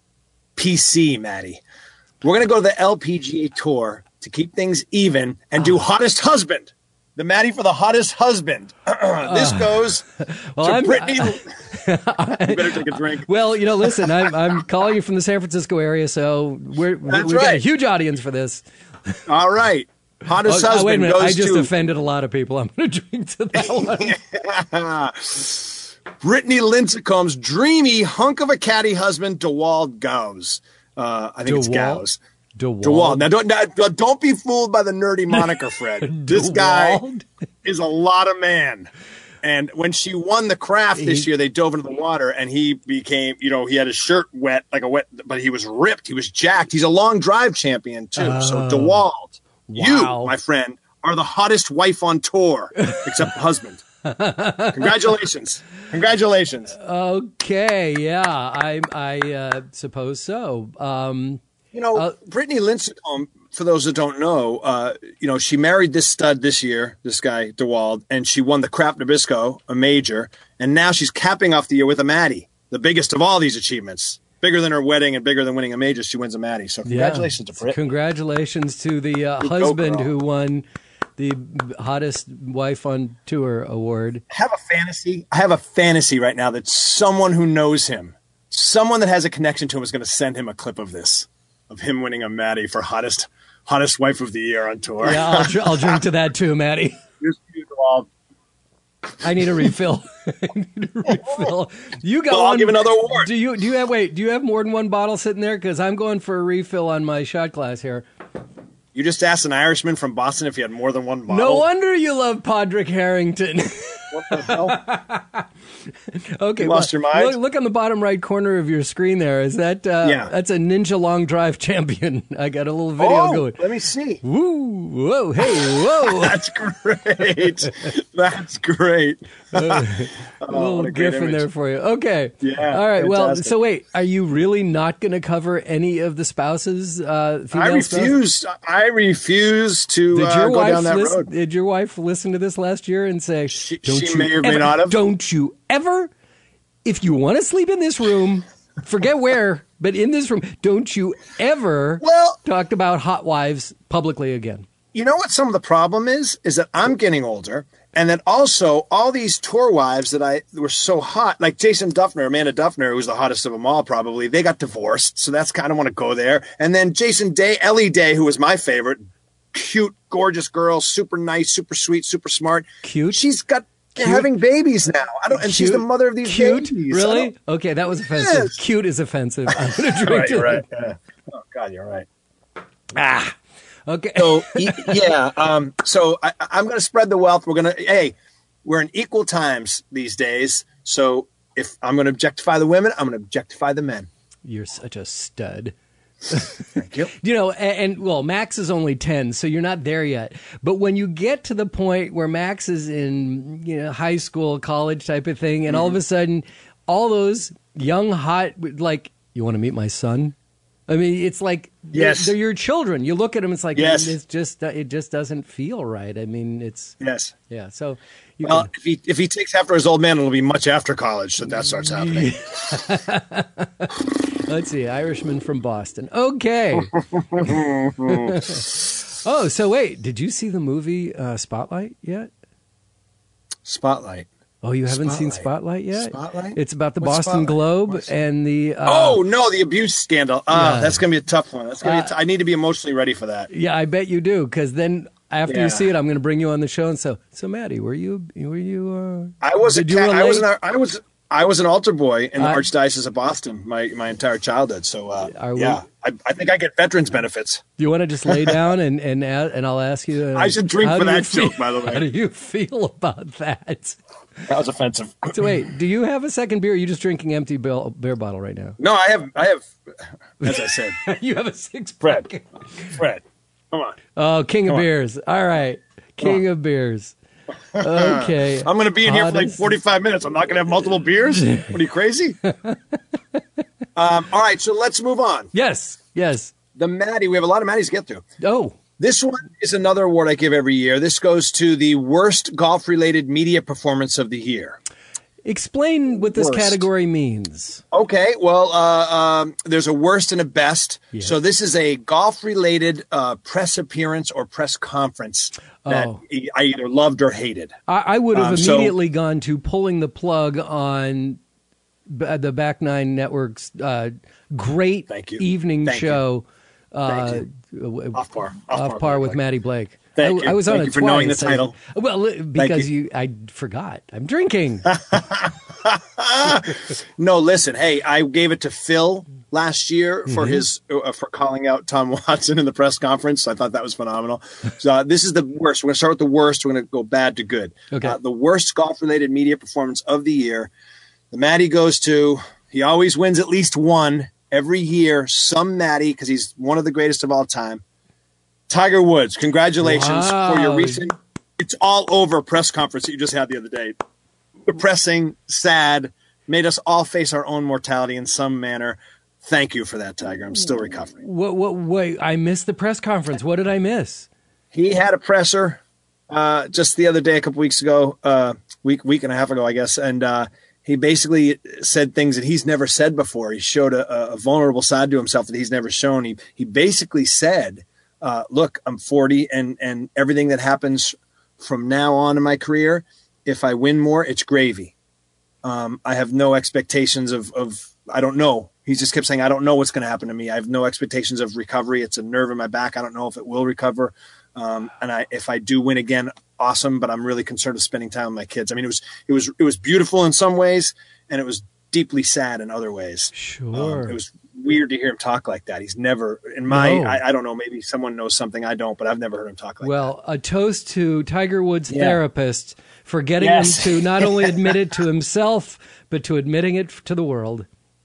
PC, Matty. We're going to go to the LPGA Tour to keep things even and do hottest husband. The Matty for the hottest husband. This goes to Brittany. You better take a drink. Well, listen, I'm calling you from the San Francisco area, so we've got a huge audience for this. All right. Hottest husband wait a minute. goes I just to... offended a lot of people. I'm going to drink to that one. Brittany Lincecum's dreamy hunk of a caddy husband, DeWald Gowes. I think it's Gowes. DeWald. Now, don't be fooled by the nerdy moniker, Fred. This guy is a lot of man. And when she won the craft this year, they dove into the water, and he became, he had his shirt wet, but he was ripped. He was jacked. He's a long drive champion, too. So DeWald, you, my friend, are the hottest wife on tour, except the husband. Congratulations. Okay. Yeah, I suppose so. Brittany Lincecum, for those that don't know, she married this stud this year, this guy, DeWald, and she won the Kraft Nabisco, a major, and now she's capping off the year with a Matty, the biggest of all these achievements. Bigger than her wedding and bigger than winning a major, she wins a Matty. So congratulations to Britt. Congratulations to the husband who won the hottest wife on tour award. I have a fantasy right now that someone who knows him, someone that has a connection to him, is going to send him a clip of this, of him winning a Matty for hottest wife of the year on tour. Yeah, I'll drink to that too, Matty. I need a refill. You got one. I'll give another award. Do you have more than one bottle sitting there? Because I'm going for a refill on my shot glass here. You just asked an Irishman from Boston if he had more than one bottle. No wonder you love Padraig Harrington. What the hell? Okay, You lost your mind? Look on the bottom right corner of your screen there. Is that that's a Ninja Long Drive champion. I got a little video going. Let me see. Woo, whoa, hey, whoa. That's great. That's great. A little gif in there for you. Okay. Yeah. All right. Fantastic. Well, so wait, are you really not going to cover any of the spouses? Female spouses? I refuse to go down that road. Did your wife listen to this last year and say, She may or may not have. Don't you ever, if you want to sleep in this room, forget where, but in this room, don't you ever talk about hot wives publicly again? You know what some of the problem is that I'm getting older, and that also all these tour wives that were so hot, like Jason Duffner, Amanda Duffner, who was the hottest of them all probably, they got divorced, so that's kind of want to go there. And then Jason Day, Ellie Day, who was my favorite, cute, gorgeous girl, super nice, super sweet, super smart. Cute? She's got... having babies now. And she's the mother of these babies. Really? Okay, that was offensive. Yes. Cute is offensive. I'm going to drink You're right. Yeah. Oh, God, you're right. Okay. So, so I'm going to spread the wealth. We're in equal times these days. So if I'm going to objectify the women, I'm going to objectify the men. You're such a stud. Thank you. You know, and Max is only 10, so you're not there yet. But when you get to the point where Max is in, high school, college type of thing, and all of a sudden, all those young, hot, like, you want to meet my son? I mean, it's like, yes, they're your children. You look at them, it's like, yes, it just doesn't feel right. I mean, it's yes, yeah. So, if he takes after his old man, it'll be much after college that starts happening. Let's see, Irishman from Boston. Okay. Oh, so wait, did you see the movie Spotlight yet? Spotlight. Oh, you haven't seen Spotlight yet? Spotlight? It's about the What's Boston Spotlight? Globe and the... the abuse scandal. Yeah. That's going to be a tough one. That's gonna be I need to be emotionally ready for that. Yeah, I bet you do, because then after you see it, I'm going to bring you on the show and so Maddie, were you I was I was an altar boy in the Archdiocese of Boston my entire childhood. So I think I get veterans benefits. Do you want to just lay down and I'll ask you? I should drink for that joke, by the way. How do you feel about that? That was offensive. So wait, do you have a second beer? Or are you just drinking empty beer bottle right now? No, I have. As I said, you have a six-pack. Fred, come on. Oh, King of Beers. All right, King of Beers. Okay. I'm going to be in here for like 45 minutes. I'm not going to have multiple beers. What are you, crazy? All right, so let's move on. Yes. The Maddie. We have a lot of Maddies to get through. Oh. This one is another award I give every year. This goes to the worst golf-related media performance of the year. Explain what this category means. Okay, well, there's a worst and a best. Yes. So this is a golf-related press appearance or press conference that I either loved or hated. I would have immediately gone to pulling the plug on the Back Nine Network's great evening show. Off par with Maddie Blake. Thank you. I was on Thank it you for twice. knowing the title. Well, because I forgot. I'm drinking. No, listen. Hey, I gave it to Phil last year for his for calling out Tom Watson in the press conference. I thought that was phenomenal. So this is the worst. We're going to start with the worst. We're going to go bad to good. Okay. The worst golf-related media performance of the year. The Maddie goes to. He always wins at least one every year. Some Maddie, because he's one of the greatest of all time. Tiger Woods, congratulations for your recent "it's all over" press conference that you just had the other day. Depressing, sad, made us all face our own mortality in some manner. Thank you for that, Tiger. I'm still recovering. Wait, I missed the press conference. What did I miss? He had a presser just the other day, a couple weeks ago, week and a half ago, I guess, and he basically said things that he's never said before. He showed a vulnerable side to himself that he's never shown. He basically said, look, I'm 40 and everything that happens from now on in my career, if I win more, it's gravy. I have no expectations of I don't know. He just kept saying, I don't know what's going to happen to me. I have no expectations of recovery. It's a nerve in my back. I don't know if it will recover. If I do win again, awesome. But I'm really concerned with spending time with my kids. I mean, it was beautiful in some ways, and it was deeply sad in other ways. Sure. It was weird to hear him talk like that. He's never in my. No. I don't know. Maybe someone knows something I don't, but I've never heard him talk like that. Well, a toast to Tiger Woods' Yeah. therapist for getting Yes. him to not only admit it to himself, but to admitting it to the world.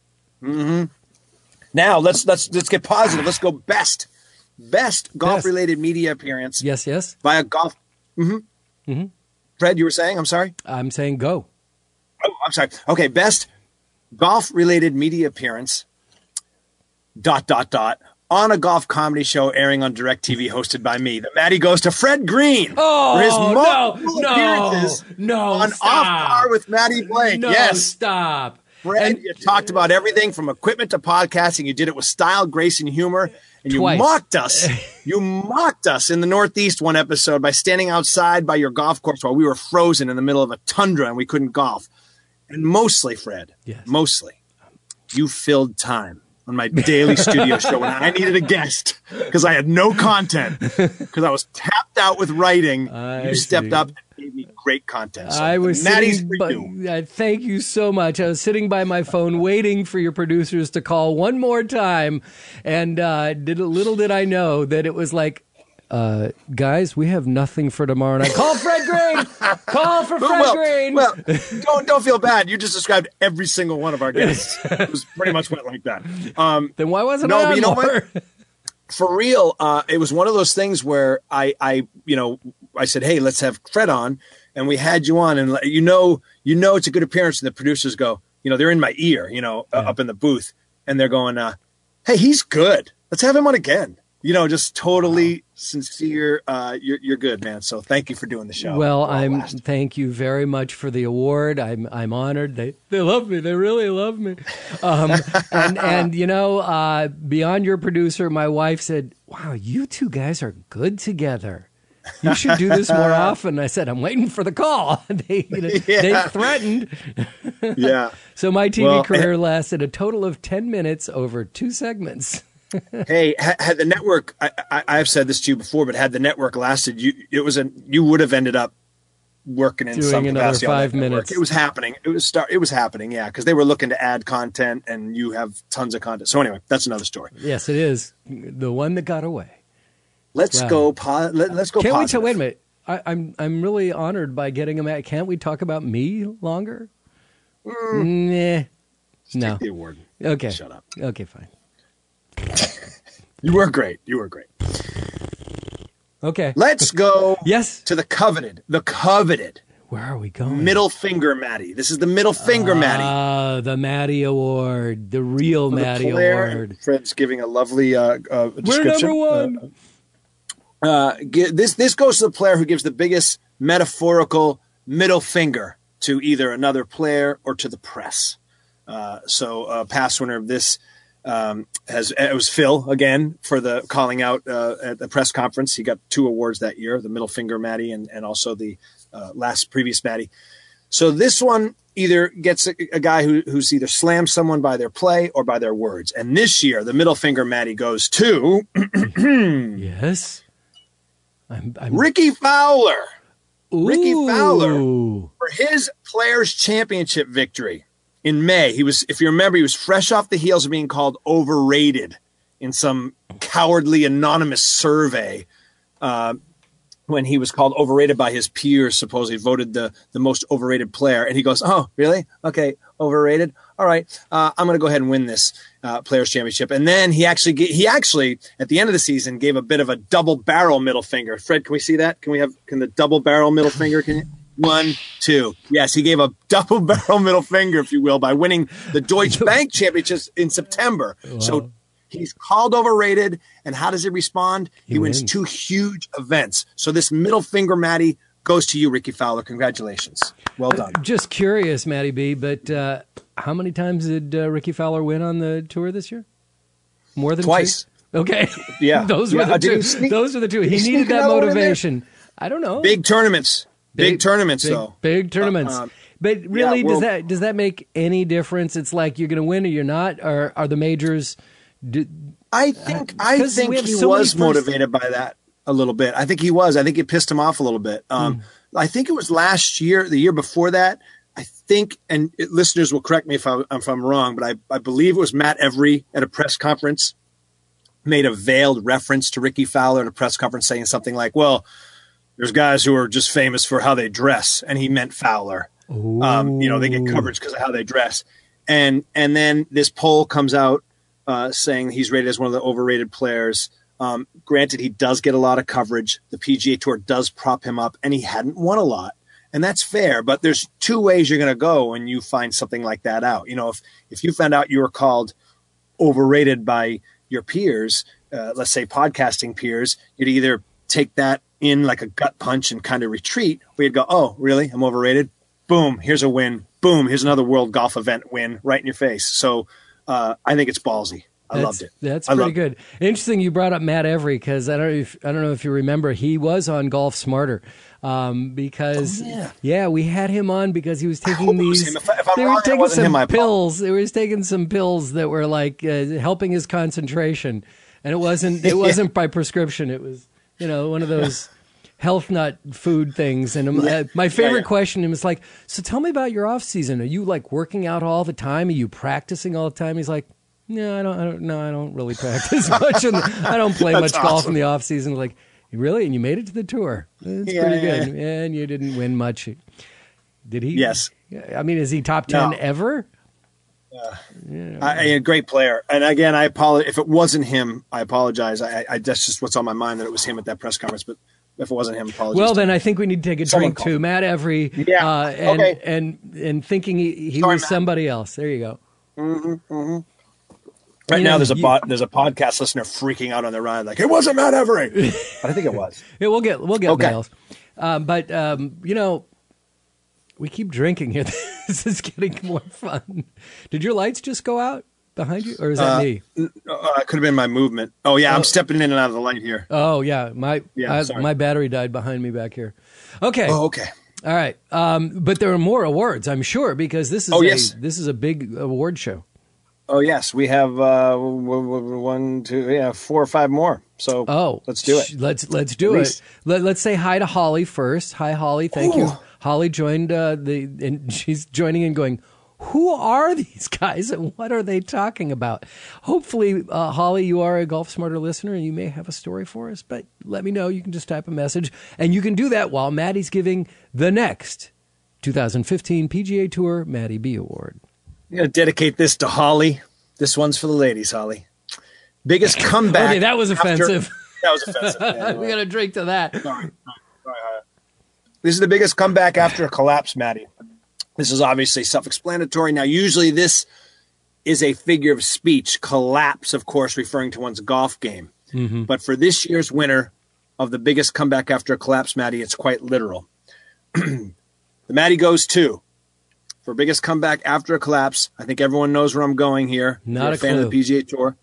Now let's get positive. Let's go best golf related media appearance Yes, yes. by a golf. Fred, you were saying? I'm sorry. I'm saying go. Oh, I'm sorry. Okay, best golf related media appearance. ... on a golf comedy show airing on DirecTV, hosted by me. The Matty goes to Fred Green Oh, for his no, multiple no, appearances no, on stop. Off Par with Matty Blake. No, Yes. stop. Fred, you talked about everything from equipment to podcasting. You did it with style, grace, and humor. And you Twice. mocked us. You mocked us in the Northeast one episode by standing outside by your golf course while we were frozen in the middle of a tundra and we couldn't golf. And mostly, Fred, Yes. mostly, you filled time on my daily studio show when I needed a guest because I had no content because I was tapped out with writing. You stepped see. up and gave me great content. So I was Matty's sitting for you. thank you so much. I was sitting by my phone waiting for your producers to call one more time, and little did I know that it was like, guys, we have nothing for tomorrow night. Call Fred Green. Call for Fred Green. Well, don't feel bad. You just described every single one of our guests. It was pretty much went like that. Then why wasn't no, I but on you know more? what? For real, it was one of those things where I said, hey, let's have Fred on, and we had you on, and you know it's a good appearance, and the producers go, they're in my ear, up in the booth, and they're going, hey, he's good. Let's have him on again. Just totally sincere. You're good, man. So thank you for doing the show. Well, thank you very much for the award. I'm honored. They love me. They really love me. And beyond your producer, my wife said, "Wow, you two guys are good together. You should do this more often." I said, "I'm waiting for the call." They threatened. Yeah. So my TV career lasted a total of 10 minutes over 2 segments. Hey, had the network, I've said this to you before, but had the network lasted, you would have ended up working in Doing some another capacity on that 5 minutes. network. It was happening. It was happening. Yeah. Cause they were looking to add content and you have tons of content. So anyway, that's another story. Yes, it is. The one that got away. Let's go. Let's go. Can't we positive. wait a minute. I'm really honored by getting him at. Can't we talk about me longer? Nah. No. Take the award. Okay. Shut up. Okay, fine. You were great. Okay. Let's go. Yes. To the coveted Where are we going? middle finger Matty. This is the middle finger Matty. The Matty Award, the real For the Matty player, Award. Fred's giving a lovely description. We're number one. This goes to the player who gives the biggest metaphorical middle finger to either another player or to the press. So past winner of this it was Phil again for the calling out at the press conference. He got 2 awards that year, the middle finger Matty and also the previous Matty. So this one either gets a guy who's either slammed someone by their play or by their words. And this year, the middle finger Matty goes to Yes. I'm Ricky Fowler. Ricky Fowler Ooh. for his Players Championship victory in May. He was, if you remember, he was fresh off the heels of being called overrated in some cowardly anonymous survey when he was called overrated by his peers, supposedly voted the most overrated player. And he goes, "Oh, really? Okay, overrated. All right, I'm going to go ahead and win this Players Championship." And then he actually at the end of the season gave a bit of a double barrel middle finger. Fred, can we see that? Can the double barrel middle finger? Can you? 1, 2. Yes, he gave a double barrel middle finger, if you will, by winning the Deutsche Bank Championships in September. Wow. So he's called overrated. And how does he respond? He wins 2 huge events. So this middle finger, Matty, goes to you, Ricky Fowler. Congratulations. Well done. Just curious, Matty B, but how many times did Ricky Fowler win on the tour this year? More than twice. 2? Okay. Yeah. Those were the 2. Those were the 2. He needed that motivation. I don't know. Big tournaments. Big tournaments, though. Big tournaments. But really, does that make any difference? It's like you're going to win or you're not, or are the majors? I think he was motivated by that a little bit. I think he was. I think it pissed him off a little bit. I think it was last year, the year before that. I think, and listeners will correct me if I'm wrong, but I believe it was Matt Every at a press conference made a veiled reference to Ricky Fowler at a press conference saying something like, well, there's guys who are just famous for how they dress. And he meant Fowler. They get coverage because of how they dress. And then this poll comes out saying he's rated as one of the overrated players. Granted, he does get a lot of coverage. The PGA Tour does prop him up, and he hadn't won a lot. And that's fair, but there's two ways you're going to go when you find something like that out. If you found out you were called overrated by your peers, let's say podcasting peers, you'd either take that in like a gut punch and kind of retreat, or you'd go, oh, really? I'm overrated? Boom, here's a win. Boom, here's another World Golf Event win right in your face. So I think it's ballsy. I loved it. That's pretty good. Interesting you brought up Matt Every, because I don't know if you remember, he was on Golf Smarter. Because we had him on because he was taking these. They were taking some pills. They were taking some pills that were like helping his concentration, and it wasn't by prescription. It was one of those health nut food things. And my favorite question was like, so tell me about your off season. Are you like working out all the time? Are you practicing all the time? He's like, no, I don't really practice much, and I don't play much golf in the off season. Like. Really? And you made it to the tour. That's pretty good. And you didn't win much. Did he? Yes. I mean, is he top 10 ever? A great player. And again, I apologize. If it wasn't him, I apologize. That's just what's on my mind, that it was him at that press conference. But if it wasn't him, apologies. Well, then I think we need to take a drink to Matt Every. And thinking he was somebody else. There you go. Mm-hmm, mm-hmm. Right now, there's a podcast listener freaking out on their ride, like, it wasn't Matt Every. But I think it was. Yeah, we'll get mails. But we keep drinking here. This is getting more fun. Did your lights just go out behind you, or is that me? It could have been my movement. Oh, yeah, I'm stepping in and out of the light here. Oh, yeah. My battery died behind me back here. Okay. Oh, okay. All right. But there are more awards, I'm sure, because this is a big award show. Oh, yes. We have 4 or 5 more. So let's do it. Let's do it. Let's say hi to Holly first. Hi, Holly. Thank you. Holly joined and she's joining and going, who are these guys and what are they talking about? Hopefully, Holly, you are a Golf Smarter listener and you may have a story for us, but let me know. You can just type a message, and you can do that while Maddie's giving the next 2015 PGA Tour Maddie B Award. I'm going to dedicate this to Holly. This one's for the ladies, Holly. Biggest comeback. Okay, that was offensive. That was offensive. Yeah, we got to drink to that. Sorry. This is the biggest comeback after a collapse, Maddie. This is obviously self-explanatory. Now, usually this is a figure of speech. Collapse, of course, referring to one's golf game. Mm-hmm. But for this year's winner of the biggest comeback after a collapse, Maddie, it's quite literal. The Maddie goes to, for biggest comeback after a collapse, I think everyone knows where I'm going here. Not a fan clue. of the PGA Tour.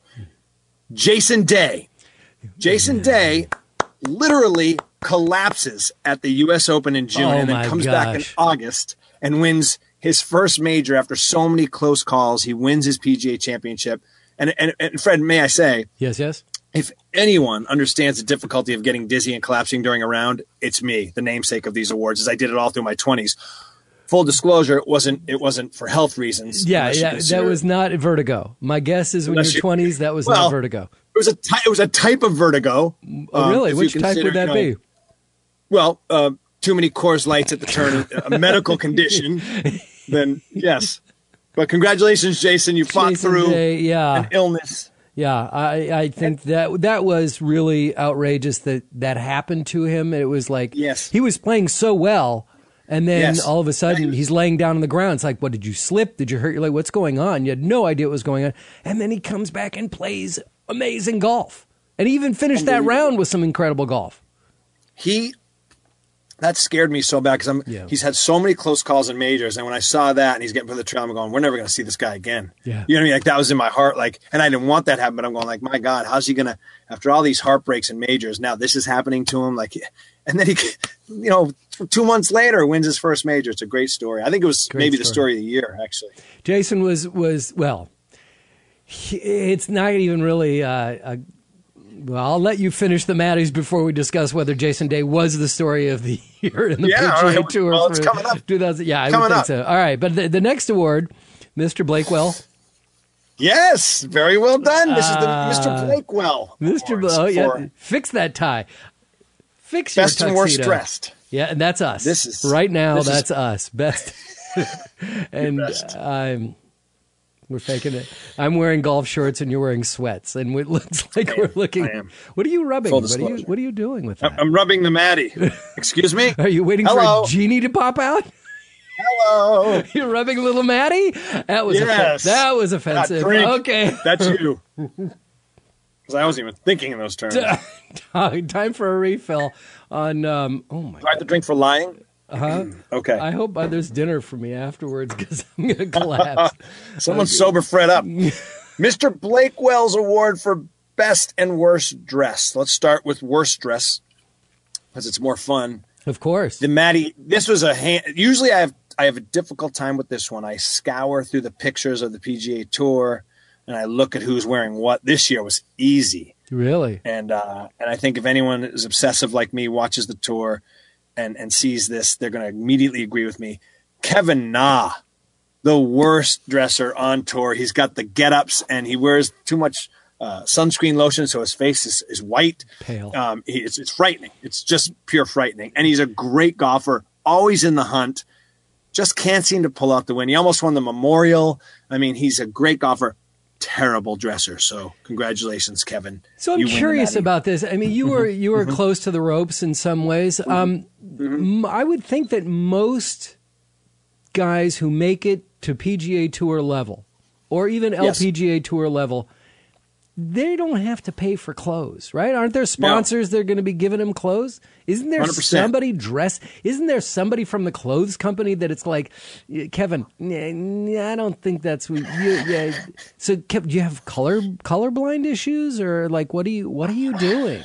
Jason Day. Jason Day literally collapses at the U.S. Open in June and then comes back in August and wins his first major after so many close calls. He wins his PGA Championship. And Fred, may I say, yes, if anyone understands the difficulty of getting dizzy and collapsing during a round, it's me, the namesake of these awards, as I did it all through my 20s. Full disclosure, it wasn't for health reasons. Yeah, that was not vertigo. My guess is when you're 20s, that was not vertigo. It was a type of vertigo. Oh, really? Which type would that be? Well, too many Coors Lights at the turn, a medical condition. Then yes, but congratulations, Jason! You fought through an illness. Yeah, I think that was really outrageous that happened to him. It was like he was playing so well. And then all of a sudden, he's laying down on the ground. It's like, what, did you slip? Did you hurt your leg? What's going on? You had no idea what was going on. And then he comes back and plays amazing golf. And he even finished that round with some incredible golf. That scared me so bad because he's had so many close calls in majors. And when I saw that and he's getting put the trail, I'm going, we're never going to see this guy again. Yeah. You know what I mean? Like, that was in my heart. Like, and I didn't want that to happen, but I'm going like, my God, how's he going to, after all these heartbreaks in majors, now this is happening to him. Like, and then he, 2 months later wins his first major. It's a great story. I think it was the story of the year, actually. Jason was well, it's not even really Well, I'll let you finish the Maddies before we discuss whether Jason Day was the story of the year in the PGA right. Tour. Well, it's coming up. 2000. Yeah, I would think so. All right, but the next award, Mr. Blakewell. Yes, very well done. This is the Mr. Blakewell. Fix that tie. Fix your Best and worst tuxedo. dressed. Yeah, and that's us. This is right now. this That's us. Best. And best. we're faking it. I'm wearing golf shorts and you're wearing sweats, and it looks like we're looking. I am. What are you rubbing? Full What disclosure. are you doing with that? I'm rubbing the Maddie. Excuse me? Are you waiting Hello. for a genie to pop out? Hello. You're rubbing little Maddie? That was Yes. that was offensive. Drink. Okay. That's you. Because I wasn't even thinking in those terms. Do Time for a refill on. Oh my! I have to drink for lying? Huh? Okay. I hope there's dinner for me afterwards because I'm gonna collapse. Someone sober Fred up. Mr. Blakewell's award for best and worst dress. Let's start with worst dress because it's more fun. Of course. The Maddie, this was usually I have a difficult time with this one. I scour through the pictures of the PGA Tour and I look at who's wearing what. This year was easy. Really? And I think if anyone is obsessive like me, watches the tour and sees this, they're going to immediately agree with me. Kevin Na, the worst dresser on tour. He's got the get-ups and he wears too much sunscreen lotion, so his face is white. Pale. It's frightening. It's just pure frightening. And he's a great golfer, always in the hunt. Just can't seem to pull out the win. He almost won the Memorial. I mean, he's a great golfer. Terrible dresser. So congratulations, Kevin. So I'm curious about this. I mean, you were close to the ropes in some ways. I would think that most guys who make it to PGA Tour level or even LPGA Tour level, they don't have to pay for clothes, right? Aren't there sponsors that are going to be giving them clothes? Isn't there 100%. Isn't there somebody from the clothes company that it's like, Kevin, I don't think that's what you. So, do you have colorblind issues, or like what are you doing?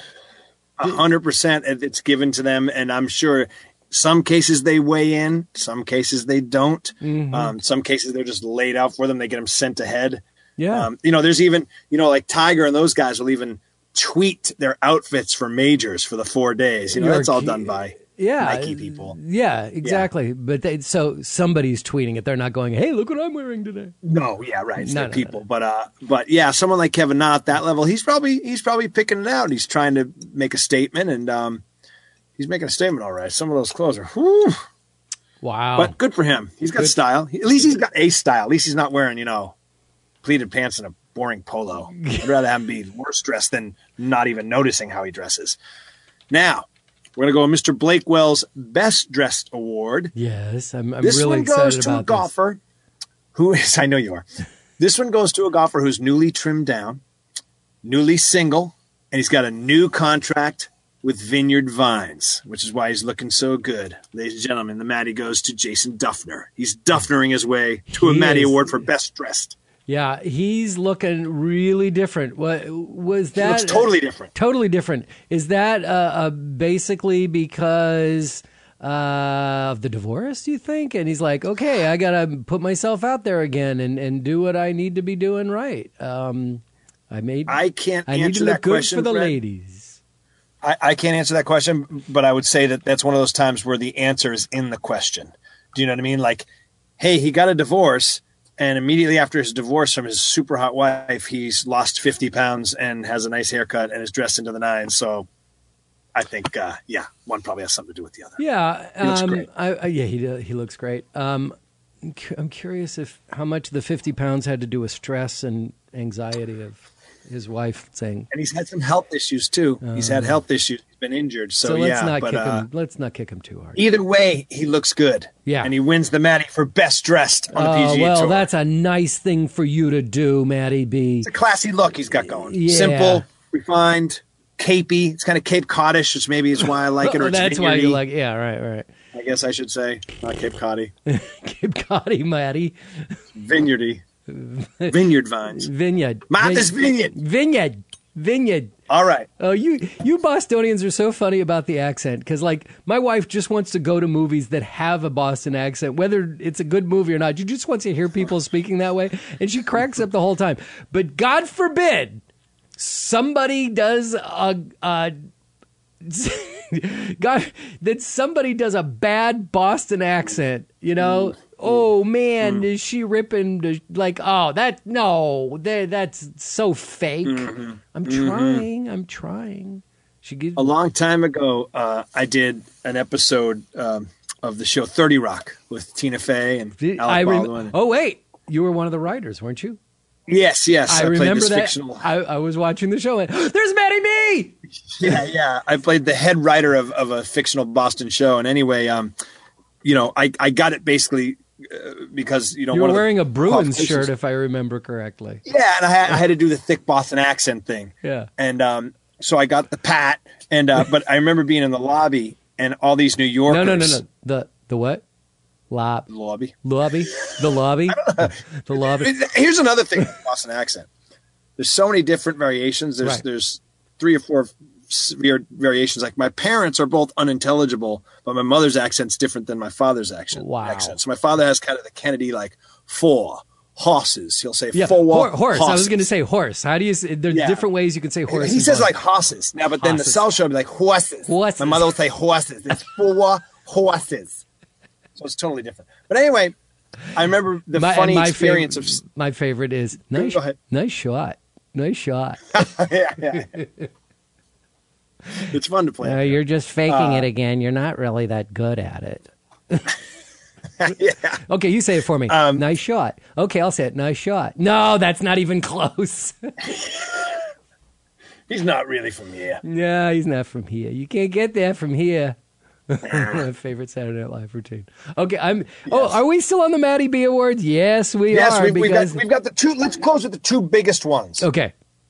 100%. It's given to them, and I'm sure some cases they weigh in, some cases they don't. Mm-hmm. Some cases they're just laid out for them. They get them sent ahead. Yeah. There's even, like Tiger and those guys will even tweet their outfits for majors for the 4 days. That's all done by Nike people. Yeah, exactly. Yeah. But so somebody's tweeting it. They're not going, hey, look what I'm wearing today. No, yeah, right. It's their people. No. But yeah, someone like Kevin Na at that level, he's probably picking it out. He's trying to make a statement, and he's making a statement all right. Some of those clothes are, whew. Wow. But good for him. He's got style. At least he's got a style. At least he's not wearing, pleated pants and a boring polo. I'd rather have him be worse dressed than not even noticing how he dresses. Now, we're going to go with Mr. Blakewell's Best Dressed Award. Yes, I'm this really excited about this. This one goes to a golfer who is, I know you are. This one goes to a golfer who's newly trimmed down, newly single, and he's got a new contract with Vineyard Vines, which is why he's looking so good. Ladies and gentlemen, the Maddie goes to Jason Duffner. He's Duffnering his way to a Maddie Award for Best Dressed. Yeah, he's looking really different. What was that? He looks totally different. Totally different. Is that basically because of the divorce, do you think? And he's like, okay, I got to put myself out there again and do what I need to be doing right. I can't need answer to look that good question, for the Fred. ladies. I can't answer that question, but I would say that's one of those times where the answer is in the question. Do you know what I mean? Like, hey, he got a divorce. And immediately after his divorce from his super hot wife, he's lost 50 pounds and has a nice haircut and is dressed into the nines. So I think, one probably has something to do with the other. Yeah. He looks great. He looks great. I'm curious how much the 50 pounds had to do with stress and anxiety of his wife saying. And he's had some health issues too. He's had health issues. He's been injured. So let's not kick him too hard. Either way, he looks good. Yeah. And he wins the Maddie for Best Dressed on the PGA Tour. That's a nice thing for you to do, Matty B. It's a classy look he's got going. Yeah. Simple, refined, capey. It's kind of Cape Coddish, which maybe is why I like it. Or that's why you like it. Yeah, right. I guess I should say. Not Cape Coddy. Cape Coddy, Matty. Vineyardy. Vineyard Vines. Martha's Vineyard. Vineyard. All right. Oh, you Bostonians are so funny about the accent because, like, my wife just wants to go to movies that have a Boston accent, whether it's a good movie or not. She just wants to hear people speaking that way, and she cracks up the whole time. But God forbid somebody does God, that somebody does a bad Boston accent, Oh man, is she ripping like? Oh, that's so fake. I'm trying. A long time ago, I did an episode of the show 30 Rock with Tina Fey and Alec Baldwin. Oh wait, you were one of the writers, weren't you? Yes. I remember played this that. fictional. I was watching the show and there's Maddie B. Yeah. I played the head writer of a fictional Boston show. And anyway, I got it basically because you were wearing a Bruins shirt, if I remember correctly. Yeah, and I had to do the thick Boston accent thing. Yeah, and so I got the pat, and but I remember being in the lobby and all these New Yorkers. No. The what? Lobby. The lobby. Here's another thing with Boston accent. There's so many different variations. There's 3 or 4 severe variations. Like my parents are both unintelligible, but my mother's accent's different than my father's accent. Wow. So my father has kind of the Kennedy, like 4 horses. He'll say 4 horse. Horses. I was going to say horse. How do you say? There's different ways you can say horse. He says like horses now, but then the South Show will be like horses. My mother will say horses. It's 4 horses. So it's totally different. But anyway, I remember the funny experience of my favorite is nice shot. yeah. It's fun to play. No, you're just faking it again. You're not really that good at it. Yeah. Okay, you say it for me. Nice shot. Okay, I'll say it. Nice shot. No, that's not even close. He's not really from here. No, he's not from here. You can't get that from here. My favorite Saturday Night Live routine. Okay, Yes. Oh, are we still on the Maddie B Awards? Yes, we are. Yes, we've got the 2. Let's close with the 2 biggest ones. Okay.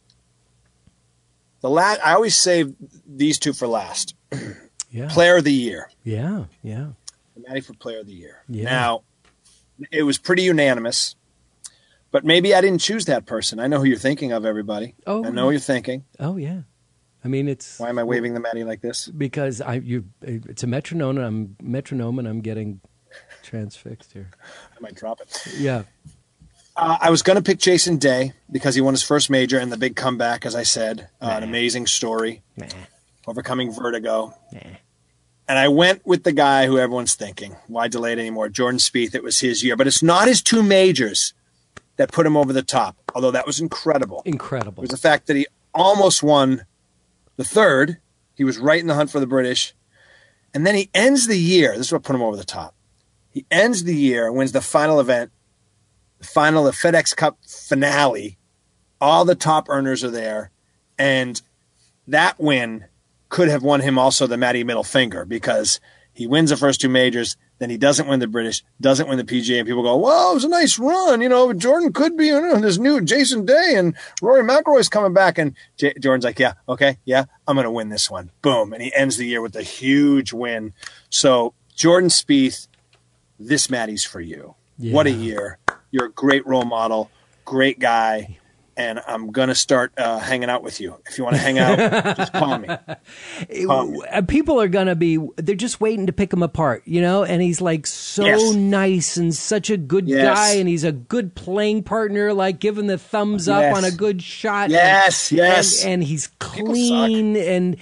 I always save these 2 for last. Yeah. Player of the Year. Yeah. The Maddie for Player of the Year. Yeah. Now, it was pretty unanimous, but maybe I didn't choose that person. I know who you're thinking of, everybody. Oh, I know who you're thinking. Oh, yeah. I mean, it's... Why am I waving the Maddie like this? Because it's a metronome, and I'm getting transfixed here. I might drop it. Yeah. I was going to pick Jason Day because he won his first major and the big comeback, as I said. An amazing story. Overcoming vertigo. And I went with the guy who everyone's thinking. Why delay it anymore? Jordan Spieth. It was his year. But it's not his 2 majors that put him over the top, although that was incredible. Incredible. It was the fact that he almost won the 3rd. He was right in the hunt for the British. And then he ends the year. This is what put him over the top. He ends the year, wins the final event, the FedEx Cup finale. All the top earners are there. And that win could have won him also the Matty middle finger because he wins the first 2 majors. Then he doesn't win the British, doesn't win the PGA. And people go, well, it was a nice run. Jordan could be, this new Jason Day and Rory McIlroy's coming back. And Jordan's like, I'm going to win this one. Boom. And he ends the year with a huge win. So Jordan Spieth, this Matty's for you. Yeah. What a year. You're a great role model, great guy. And I'm going to start hanging out with you. If you want to hang out, just call me. People are going to they're just waiting to pick him apart, and he's like so nice and such a good guy. And he's a good playing partner, like giving the thumbs up on a good shot. Yes. And he's clean and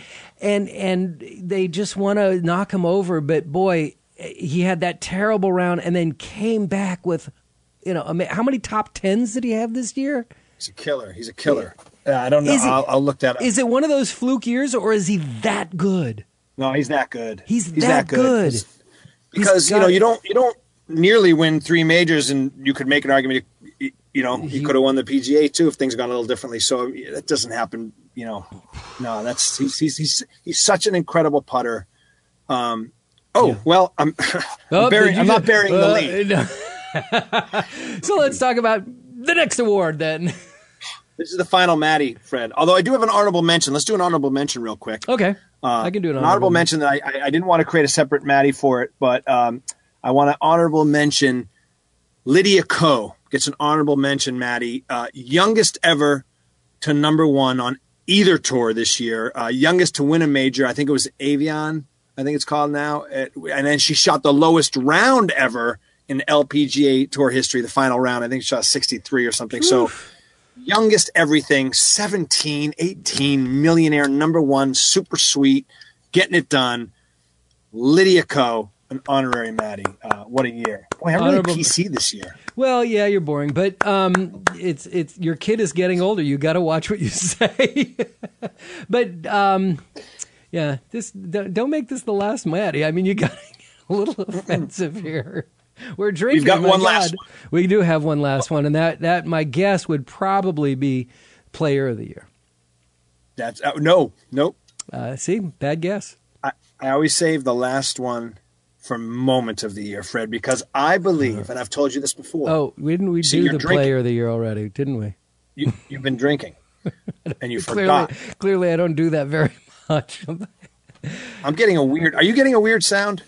they just want to knock him over. But boy, he had that terrible round and then came back with, how many top 10s did he have this year? He's a killer. I don't know. I'll look that up. Is it one of those fluke years, or is he that good? No, he's that good. He's that good. Because you don't nearly win 3 majors, and you could make an argument. He could have won the PGA too if things had gone a little differently. So that doesn't happen. No, that's he's such an incredible putter. Well, I'm not burying the lead. No. So let's talk about the next award then. This is the final Maddie, Fred. Although I do have an honorable mention. Let's do an honorable mention real quick. Okay. I can do an honorable mention that I didn't want to create a separate Maddie for it, but I want to honorable mention Lydia Ko. Gets an honorable mention, Maddie. Youngest ever to number 1 on either tour this year. Youngest to win a major. I think it was Avion, I think it's called now. And then she shot the lowest round ever in LPGA Tour history, the final round. I think she shot 63 or something. Oof. So youngest everything, 17, 18, millionaire, number one, super sweet, getting it done. Lydia Ko, an honorary Maddie. What a year. Boy, I'm really PC this year. Well, yeah, you're boring, but it's your kid is getting older. You got to watch what you say. But yeah, don't make this the last Maddie. I mean, you got to get a little offensive here. We're drinking. We've got one last one. We do have one last one, and that my guess would probably be Player of the Year. That's nope. See, bad guess. I always save the last one for Moment of the Year, Fred, because I believe, and I've told you this before. Oh, didn't we do the Player of the Year already? Didn't we? You've been drinking, and you forgot. Clearly, I don't do that very much. I'm getting a weird. Are you getting a weird sound?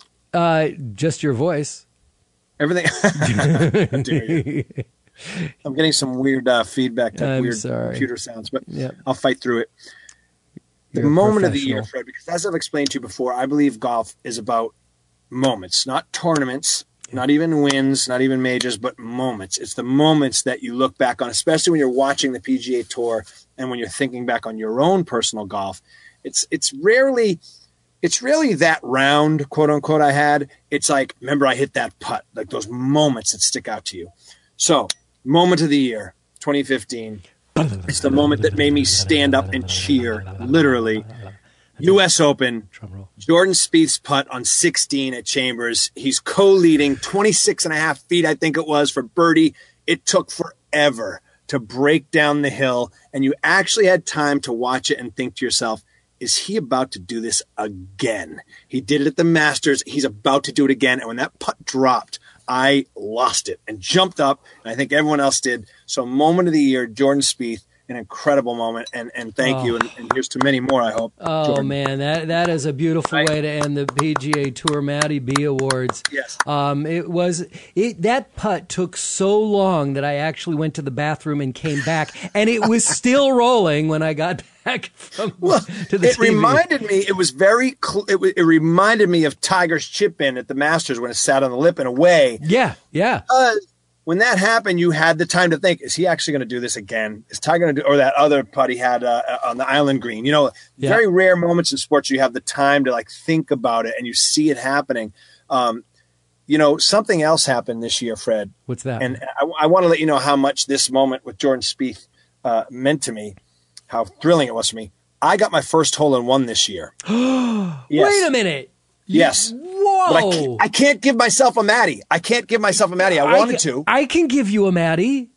Just your voice. Everything. How dare you. I'm getting some weird feedback, computer sounds, but I'll fight through it. The moment of the year, Fred, because as I've explained to you before, I believe golf is about moments, not tournaments, not even wins, not even majors, but moments. It's the moments that you look back on, especially when you're watching the PGA Tour and when you're thinking back on your own personal golf. It's rarely that round, quote unquote, I had. It's like, remember I hit that putt, like those moments that stick out to you. So, moment of the year, 2015. It's the moment that made me stand up and cheer, literally. U.S. Open, Jordan Spieth's putt on 16 at Chambers. He's co-leading 26 and a half feet, I think it was, for birdie. It took forever to break down the hill, and you actually had time to watch it and think to yourself, is he about to do this again? He did it at the Masters. He's about to do it again. And when that putt dropped, I lost it and jumped up, and I think everyone else did. So moment of the year, Jordan Spieth, an incredible moment, and thank you, and here's to many more, I hope. Oh, Jordan. Man, that is a beautiful way to end the PGA Tour Matty B Awards. Yes. That putt took so long that I actually went to the bathroom and came back, and it was still rolling when I got back to the TV. It reminded me, it reminded me of Tiger's chip in at the Masters when it sat on the lip in a way. Yeah. When that happened, you had the time to think, is he actually going to do this again? Is Tiger going to do, or that other putt he had on the island green? Very rare moments in sports you have the time to think about it and you see it happening. Something else happened this year, Fred. What's that? And I want to let you know how much this moment with Jordan Spieth meant to me, how thrilling it was for me. I got my first hole-in-one this year. Yes. Wait a minute. Yes. Whoa. But I can't give myself a Matty. I wanted to. I can give you a Matty.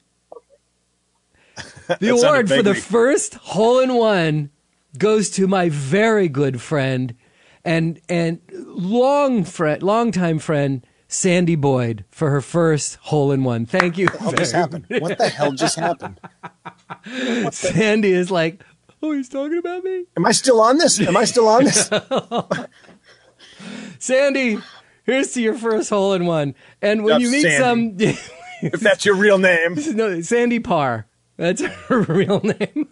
The award for the first hole-in-one goes to my very good friend and longtime friend, Sandy Boyd, for her first hole-in-one. Thank you. What the hell just happened? Sandy is like, oh, he's talking about me? Am I still on this? Sandy, here's to your first hole-in-one. And when you meet Sandy. If that's your real name. No, Sandy Parr. That's her real name.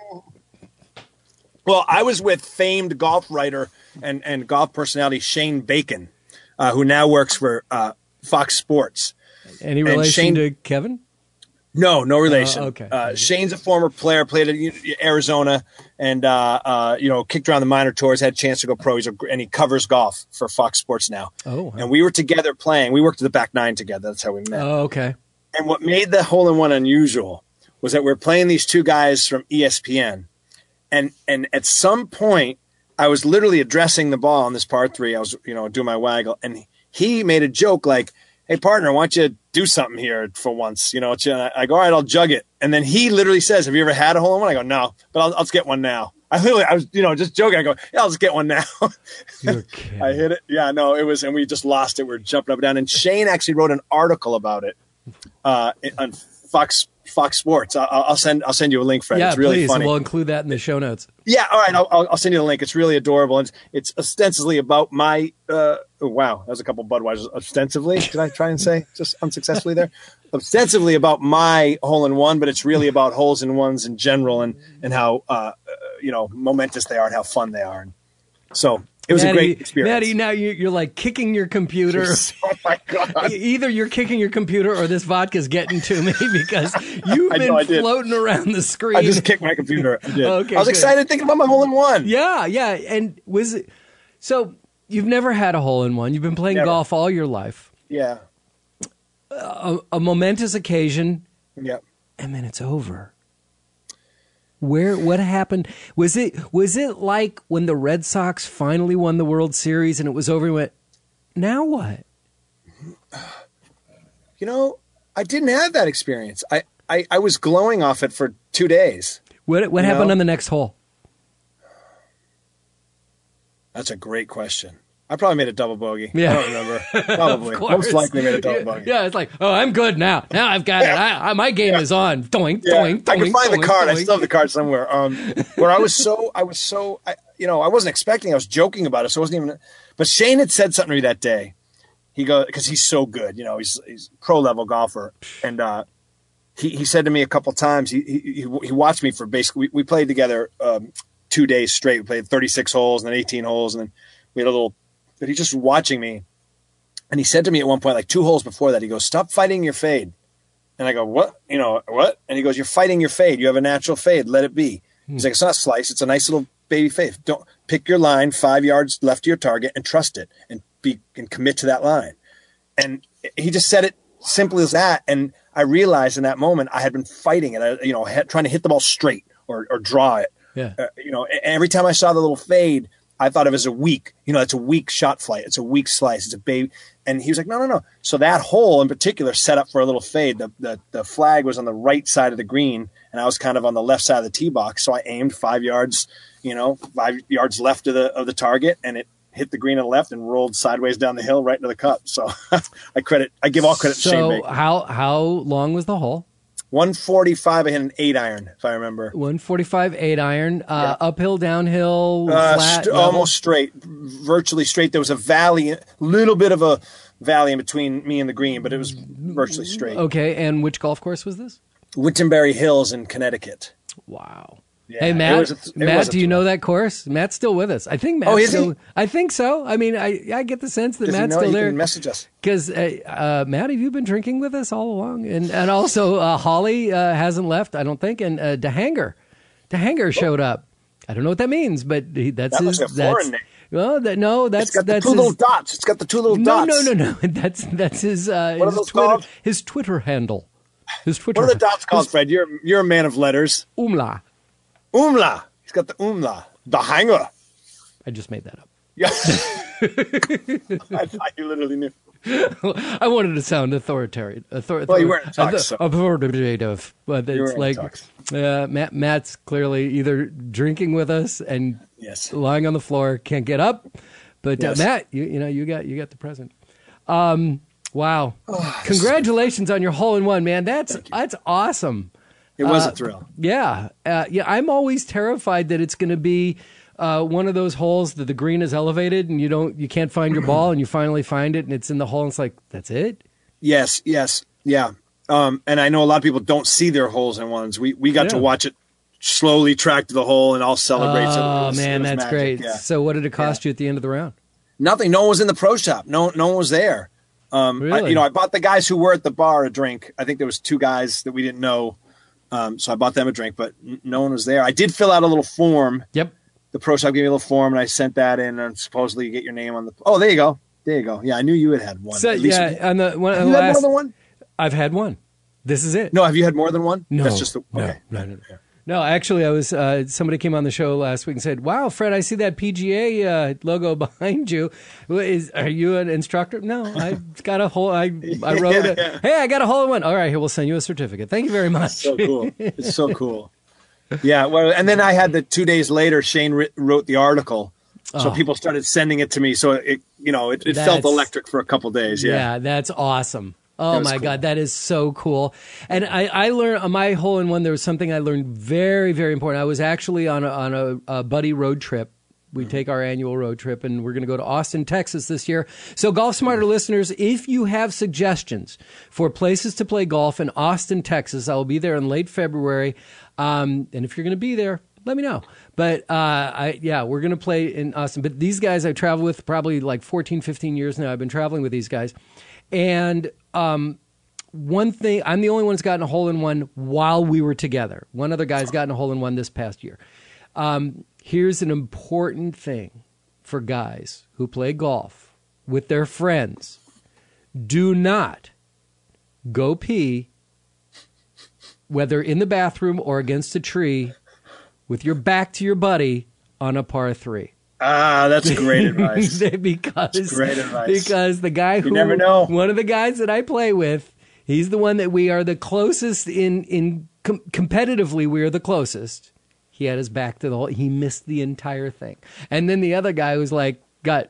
Well, I was with famed golf writer and golf personality Shane Bacon, who now works for Fox Sports. Any relation to Kevin? No relation. Okay. Shane's a former player, played at Arizona, and kicked around the minor tours, had a chance to go pro. And he covers golf for Fox Sports now. Oh, wow. And we were together playing. We worked at the back nine together. That's how we met. Oh, okay. And what made the hole-in-one unusual was that we're playing these two guys from ESPN, and at some point I was literally addressing the ball on this par three. I was doing my waggle, and he made a joke like, hey, partner, why don't you do something here for once? I go, all right, I'll jug it. And then he literally says, have you ever had a hole-in-one? I go, no, but I'll just get one now. I was, just joking. I go, yeah, I'll just get one now. You're kidding. I hit it. Yeah, no, it was, and we just lost it. We're jumping up and down. And Shane actually wrote an article about it on Fox Sports. I'll send you a link, Fred. Yeah, it's really please. funny. We'll include that in the show notes. Yeah, all right. I'll send you the link. It's really adorable, and it's ostensibly about my. Wow, that was a couple Budweisers. Ostensibly, did I try and say just unsuccessfully there? Ostensibly about my hole-in-one, but it's really about holes-in-ones in general, and how momentous they are and how fun they are. And so It was a great experience. Maddie, now you're like kicking your computer. Oh my God. Either you're kicking your computer or this vodka's getting to me because you've been floating around the screen. I just kicked my computer. I did. Okay, I was excited thinking about my hole-in-one. Yeah. And so you've never had a hole-in-one. You've been playing golf all your life. Yeah. A momentous occasion. Yeah. And then it's over. What happened? Was it like when the Red Sox finally won the World Series and it was over and went, now what? You know, I didn't have that experience. I was glowing off it for 2 days. What happened on the next hole? That's a great question. I probably made a double bogey. Yeah. I don't remember. Probably. Most likely made a double bogey. Yeah, it's like, oh, I'm good now. Now I've got it. My game is on. Doink, doink, doink. I can find the card. Doink. I still have the card somewhere. Where I was so, I wasn't expecting. I was joking about it, so it wasn't even. But Shane had said something to me that day. He goes, because he's so good. You know, he's a pro level golfer, and he said to me a couple times. He watched me for basically. We played together 2 days straight. We played 36 holes and then 18 holes, and then we had a little. But he's just watching me. And he said to me at one point, like 2 holes before that, he goes, stop fighting your fade. And I go, what? You know, what? And he goes, you're fighting your fade. You have a natural fade. Let it be. He's like, it's not a slice. It's a nice little baby fade. Don't pick your line 5 yards left of your target and trust it and commit to that line. And he just said it simply as that. And I realized in that moment I had been fighting it, trying to hit the ball straight or draw it. Yeah. Every time I saw the little fade, I thought of it as a weak, it's a weak shot flight. It's a weak slice. It's a baby. And he was like, no. So that hole in particular set up for a little fade. The flag was on the right side of the green and I was kind of on the left side of the tee box. So I aimed 5 yards, 5 yards left of the target, and it hit the green on the left and rolled sideways down the hill right into the cup. So I give all credit to Shane Baker. So how long was the hole? 145, I hit an 8-iron, if I remember. 145 8-iron, uphill, downhill, flat, almost straight, virtually straight. There was a valley, little bit of a valley in between me and the green, but it was virtually straight. Okay, and which golf course was this? Wittenberry Hills in Connecticut. Wow. Yeah, hey, Matt, do you know that course? Matt's still with us. I think Matt's is he? I think so. I mean, I get the sense that Matt's still there. He can message us. Because, Matt, have you been drinking with us all along? And also, Holly hasn't left, I don't think. And DeHanger showed up. I don't know what that means, but that's that his. That's a foreign name. Well, it's got the two little dots. It's got the two little dots. No. That's his. What are those called? His Twitter handle. His Twitter. What are the dots called, Fred? You're a man of letters. Umla. He's got the umla. The hanger. I just made that up. Yeah. I thought you literally knew. I wanted to sound authoritarian. Well, you weren't in Tux, so. Authoritative. But it's like Matt's clearly either drinking with us and lying on the floor, can't get up. But Matt, you got the present. Wow. Congratulations on your hole-in-one, man. That's awesome. It was a thrill. Yeah. I'm always terrified that it's going to be one of those holes that the green is elevated and you can't find your ball and you finally find it and it's in the hole and it's like, that's it? Yes. Yeah. And I know a lot of people don't see their holes in ones. We got to watch it slowly track to the hole and all celebrate. Oh, man, that's magic. Great. Yeah. So what did it cost you at the end of the round? Nothing. No one was in the pro shop. No one was there. Really? I bought the guys who were at the bar a drink. I think there was 2 guys that we didn't know. So I bought them a drink, but no one was there. I did fill out a little form. Yep. The pro shop gave me a little form, and I sent that in, and supposedly you get your name on the. Oh, there you go. Yeah, I knew you had one. So, on the had more than one? I've had one. This is it. No, have you had more than one? No. That's just okay. No. No, actually, I was. Somebody came on the show last week and said, "Wow, Fred, I see that PGA logo behind you. Are you an instructor?" No, I got a hole. I wrote it. Hey, I got a hole in one. All right, here, we'll send you a certificate. Thank you very much. So cool. It's so cool. Yeah. Well, and then I had 2 days later. Shane wrote the article, so people started sending it to me. So it felt electric for a couple days. Yeah, that's awesome. Oh my God, that is so cool. And I learned on my hole-in-one, there was something I learned very, very important. I was actually on a buddy road trip. We take our annual road trip, and we're going to go to Austin, Texas this year. So Golf Smarter listeners, if you have suggestions for places to play golf in Austin, Texas, I will be there in late February. And if you're going to be there, let me know. But we're going to play in Austin. But these guys I travel with probably like 14, 15 years now. I've been traveling with these guys. And one thing, I'm the only one that's gotten a hole-in-one while we were together. One other guy's gotten a hole-in-one this past year. Here's an important thing for guys who play golf with their friends. Do not go pee, whether in the bathroom or against a tree, with your back to your buddy on a par 3. That's great advice. That's great advice. Because the guy who, never know. One of the guys that I play with, he's the one that we are the closest competitively. We are the closest. He had his back to the hole. He missed the entire thing. And then the other guy was like,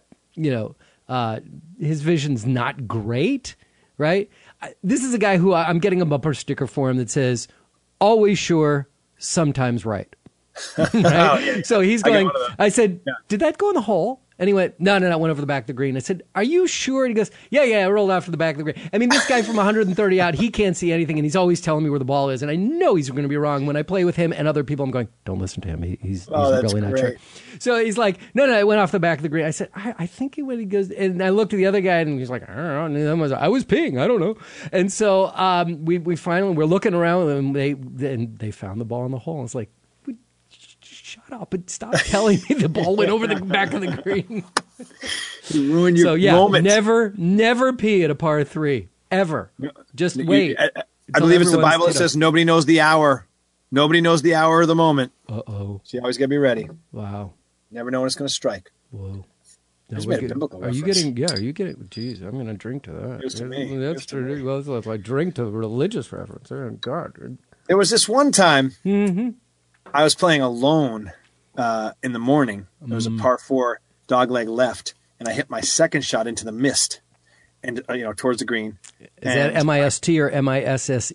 his vision's not great, right? This is a guy who I'm getting a bumper sticker for him that says, always sure, sometimes right. Right? Oh, yeah. So he's going, I said, did that go in the hole? And he went, no, it went over the back of the green. I said, are you sure? And he goes, yeah, it rolled out for the back of the green. I mean, this guy from 130 out, he can't see anything, and he's always telling me where the ball is. And I know he's going to be wrong. When I play with him and other people, I'm going, don't listen to him. He's really not sure. So he's like, no, it went off the back of the green. I said, I think it went. He goes, and I looked at the other guy, and he's like, I don't know. I was peeing. I don't know. And so we finally, we're looking around, and they found the ball in the hole. It's like, shut up and stop telling me the ball went over the back of the green. You ruined your moment. Never pee at a par 3. Ever. Just wait. I believe it's the Bible that says nobody knows the hour. Nobody knows the hour or the moment. Uh-oh. So you always got to be ready. Wow. Never know when it's going to strike. Whoa. Are you getting, geez, I'm going to drink to that. It to me. That's true. Well, I drink to religious reference. Oh, God. There was this one time mm-hmm. I was playing alone in the morning. There was a par 4 dogleg left, and I hit my second shot into the mist, and towards the green. Is that MIST or MISSED?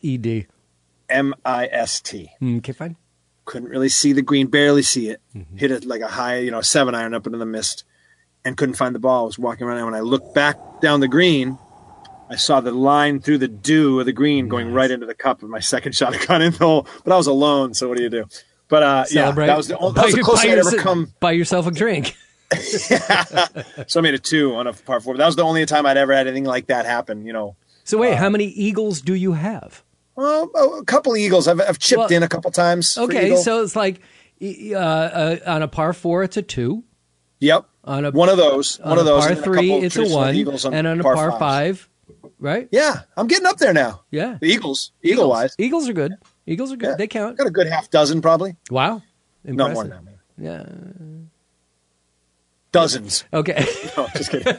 MIST. Okay, fine. Couldn't really see the green, barely see it. Mm-hmm. Hit it like a high, 7-iron up into the mist, and couldn't find the ball. I was walking around, and when I looked back down the green, I saw the line through the dew of the green going right into the cup, and my second shot had gone in the hole. But I was alone, so what do you do? But that was the closest I'd ever come. Buy yourself a drink. Yeah. So I made a 2 on a par 4. But that was the only time I'd ever had anything like that happen. So wait, how many eagles do you have? A couple of eagles. I've chipped in a couple times. Okay, so it's like on a par 4, it's a 2. Yep. On one of those. On a par 3, it's a 1. And on a par 5, right? Yeah, I'm getting up there now. Yeah. The eagles, eagle-wise. Eagles are good. Eagles are good. Yeah. They count. Got a good half dozen, probably. Wow. Impressive. Not more than that, man. Yeah. Dozens. Okay. No, just kidding.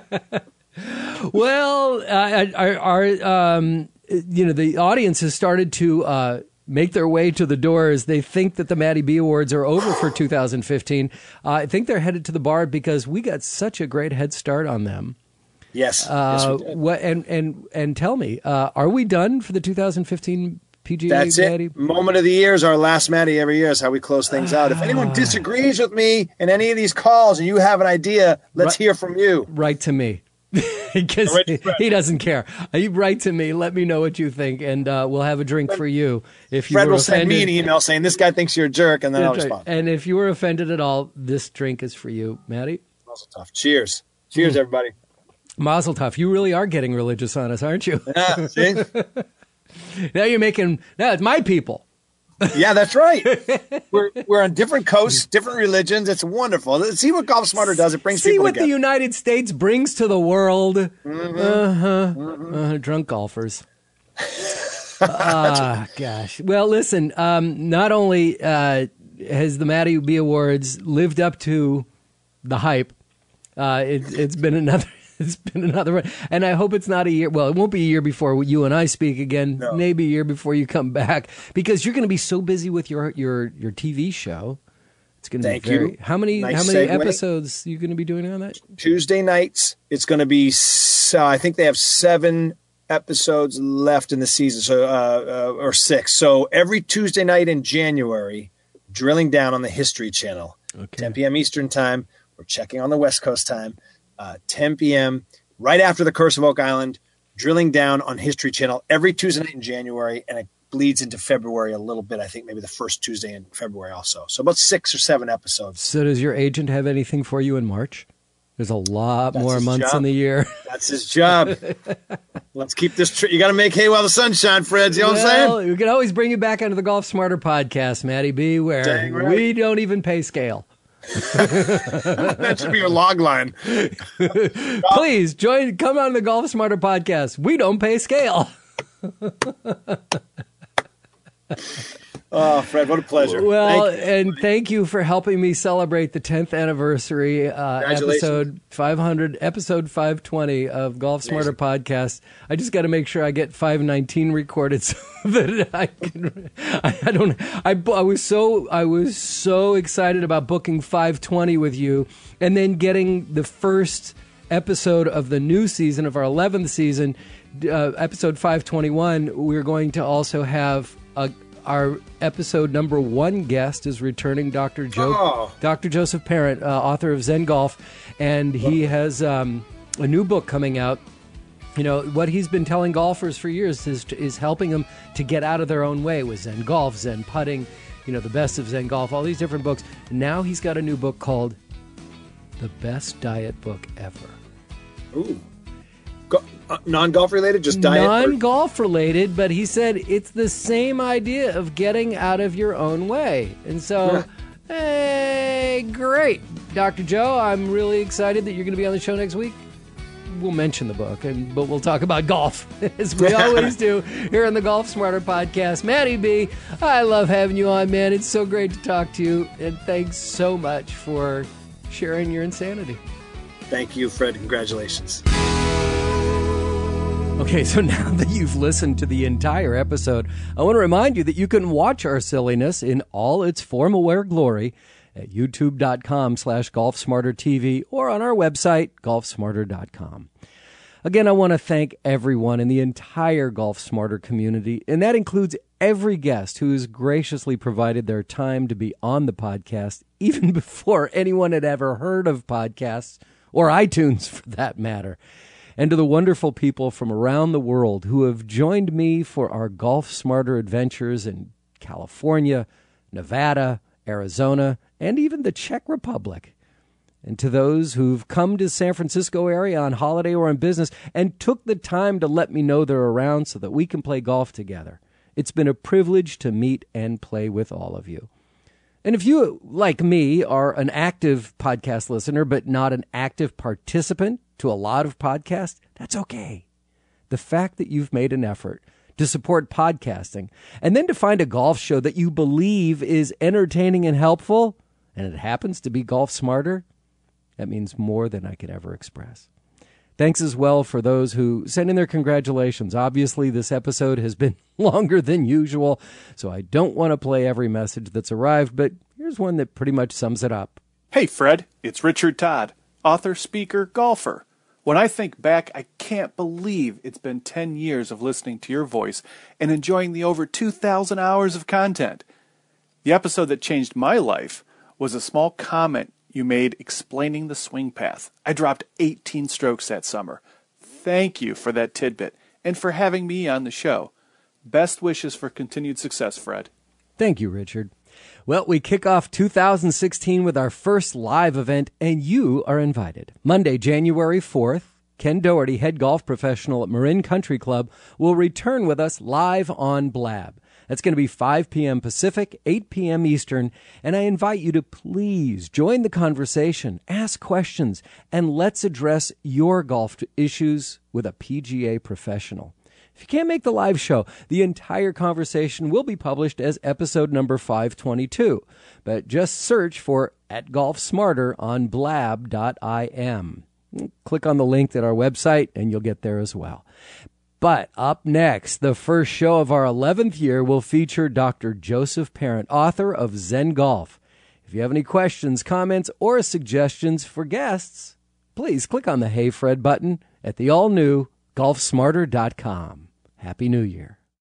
Well, the audience has started to make their way to the doors. They think that the Matty B Awards are over for 2015. I think they're headed to the bar because we got such a great head start on them. Yes. Yes, we did. And tell me, are we done for the 2015 PGA? That's Matty? it. Moment of the year is our last Matty every year is how we close things out. If anyone disagrees with me in any of these calls and you have an idea, let's hear from you. Write to me. Because he doesn't care. You write to me. Let me know what you think, and we'll have a drink for you. If you Fred will send me an email saying this guy thinks you're a jerk, and then I'll respond. And if you were offended at all, this drink is for you, Matty. Mazel tov. Cheers. Cheers, everybody. Mazel tov. You really are getting religious on us, aren't you? Yeah, see? Now it's my people. Yeah, that's right. We're on different coasts, different religions. It's wonderful. Let's see what Golf Smarter does. It brings people together. See what the United States brings to the world. Mm-hmm. Drunk golfers. Gosh. Well, listen. Not only has the Matty B Awards lived up to the hype, it's been another. It's been another one. And I hope it's not a year. Well, it won't be a year before you and I speak again. No. Maybe a year before you come back, because you're going to be so busy with your TV show. It's going to be How many episodes are you going to be doing on that? Tuesday nights. It's going to be. I think they have 7 episodes left in the season, so or 6. So every Tuesday night in January, drilling down on the History Channel, 10 p.m. Eastern time. We're checking on the West Coast time. 10 p.m. right after the Curse of Oak Island, drilling down on History Channel every Tuesday night in January. And bleeds into February a little bit. I think maybe the first Tuesday in February also. So about 6 or 7 episodes. So does your agent have anything for you in March? There's a lot That's more his months job. in the year. That's his job. Let's keep this. You got to make hay while the sun shines, Fred. You know what I'm saying? We can always bring you back onto the Golf Smarter podcast, Matty B, where Dang right. we don't even pay scale. That should be your log line. Please come on the Golf Smarter podcast. We don't pay scale. Oh, Fred, what a pleasure. Well, thank you for helping me celebrate the 10th anniversary, episode 500, episode 520 of Golf Smarter podcast. I just got to make sure I get 519 recorded so that I can. I was so excited about booking 520 with you, and then getting the first episode of the new season of our 11th season, episode 521. We're going to also have our episode number 1 guest is returning, Dr. Joseph Parent, author of Zen Golf, and he has a new book coming out. You know, what he's been telling golfers for years is helping them to get out of their own way with Zen Golf, Zen Putting, the best of Zen Golf, all these different books. Now he's got a new book called The Best Diet Book Ever. Ooh. Non-golf related, just diet? Non-golf related, but he said it's the same idea of getting out of your own way. And so, hey, great. Dr. Joe, I'm really excited that you're going to be on the show next week. We'll mention the book, but we'll talk about golf, as we always do here on the Golf Smarter podcast. Matty B, I love having you on, man. It's so great to talk to you, and thanks so much for sharing your insanity. Thank you, Fred. Congratulations. Okay, so now that you've listened to the entire episode, I want to remind you that you can watch our silliness in all its formal glory at youtube.com/golfsmartertv or on our website, golfsmarter.com. Again, I want to thank everyone in the entire Golf Smarter community, and that includes every guest who has graciously provided their time to be on the podcast, even before anyone had ever heard of podcasts, or iTunes for that matter. And to the wonderful people from around the world who have joined me for our Golf Smarter adventures in California, Nevada, Arizona, and even the Czech Republic. And to those who've come to the San Francisco area on holiday or on business and took the time to let me know they're around so that we can play golf together. It's been a privilege to meet and play with all of you. And if you, like me, are an active podcast listener but not an active participant to a lot of podcasts, that's okay. The fact that you've made an effort to support podcasting and then to find a golf show that you believe is entertaining and helpful, and it happens to be Golf Smarter, that means more than I could ever express. Thanks as well for those who sent in their congratulations. Obviously, this episode has been longer than usual, so I don't want to play every message that's arrived, but here's one that pretty much sums it up. Hey, Fred, it's Richard Todd, author, speaker, golfer. When I think back, I can't believe it's been 10 years of listening to your voice and enjoying the over 2,000 hours of content. The episode that changed my life was a small comment you made explaining the swing path. I dropped 18 strokes that summer. Thank you for that tidbit and for having me on the show. Best wishes for continued success, Fred. Thank you, Richard. Well, we kick off 2016 with our first live event, and you are invited. Monday, January 4th, Ken Doherty, head golf professional at Marin Country Club, will return with us live on Blab. That's going to be 5 p.m. Pacific, 8 p.m. Eastern, and I invite you to please join the conversation, ask questions, and let's address your golf issues with a PGA professional. If you can't make the live show, the entire conversation will be published as episode number 522, but just search for @GolfSmarter on blab.im. Click on the link at our website, and you'll get there as well. But up next, the first show of our 11th year will feature Dr. Joseph Parent, author of Zen Golf. If you have any questions, comments, or suggestions for guests, please click on the Hey Fred button at the all-new GolfSmarter.com. Happy New Year.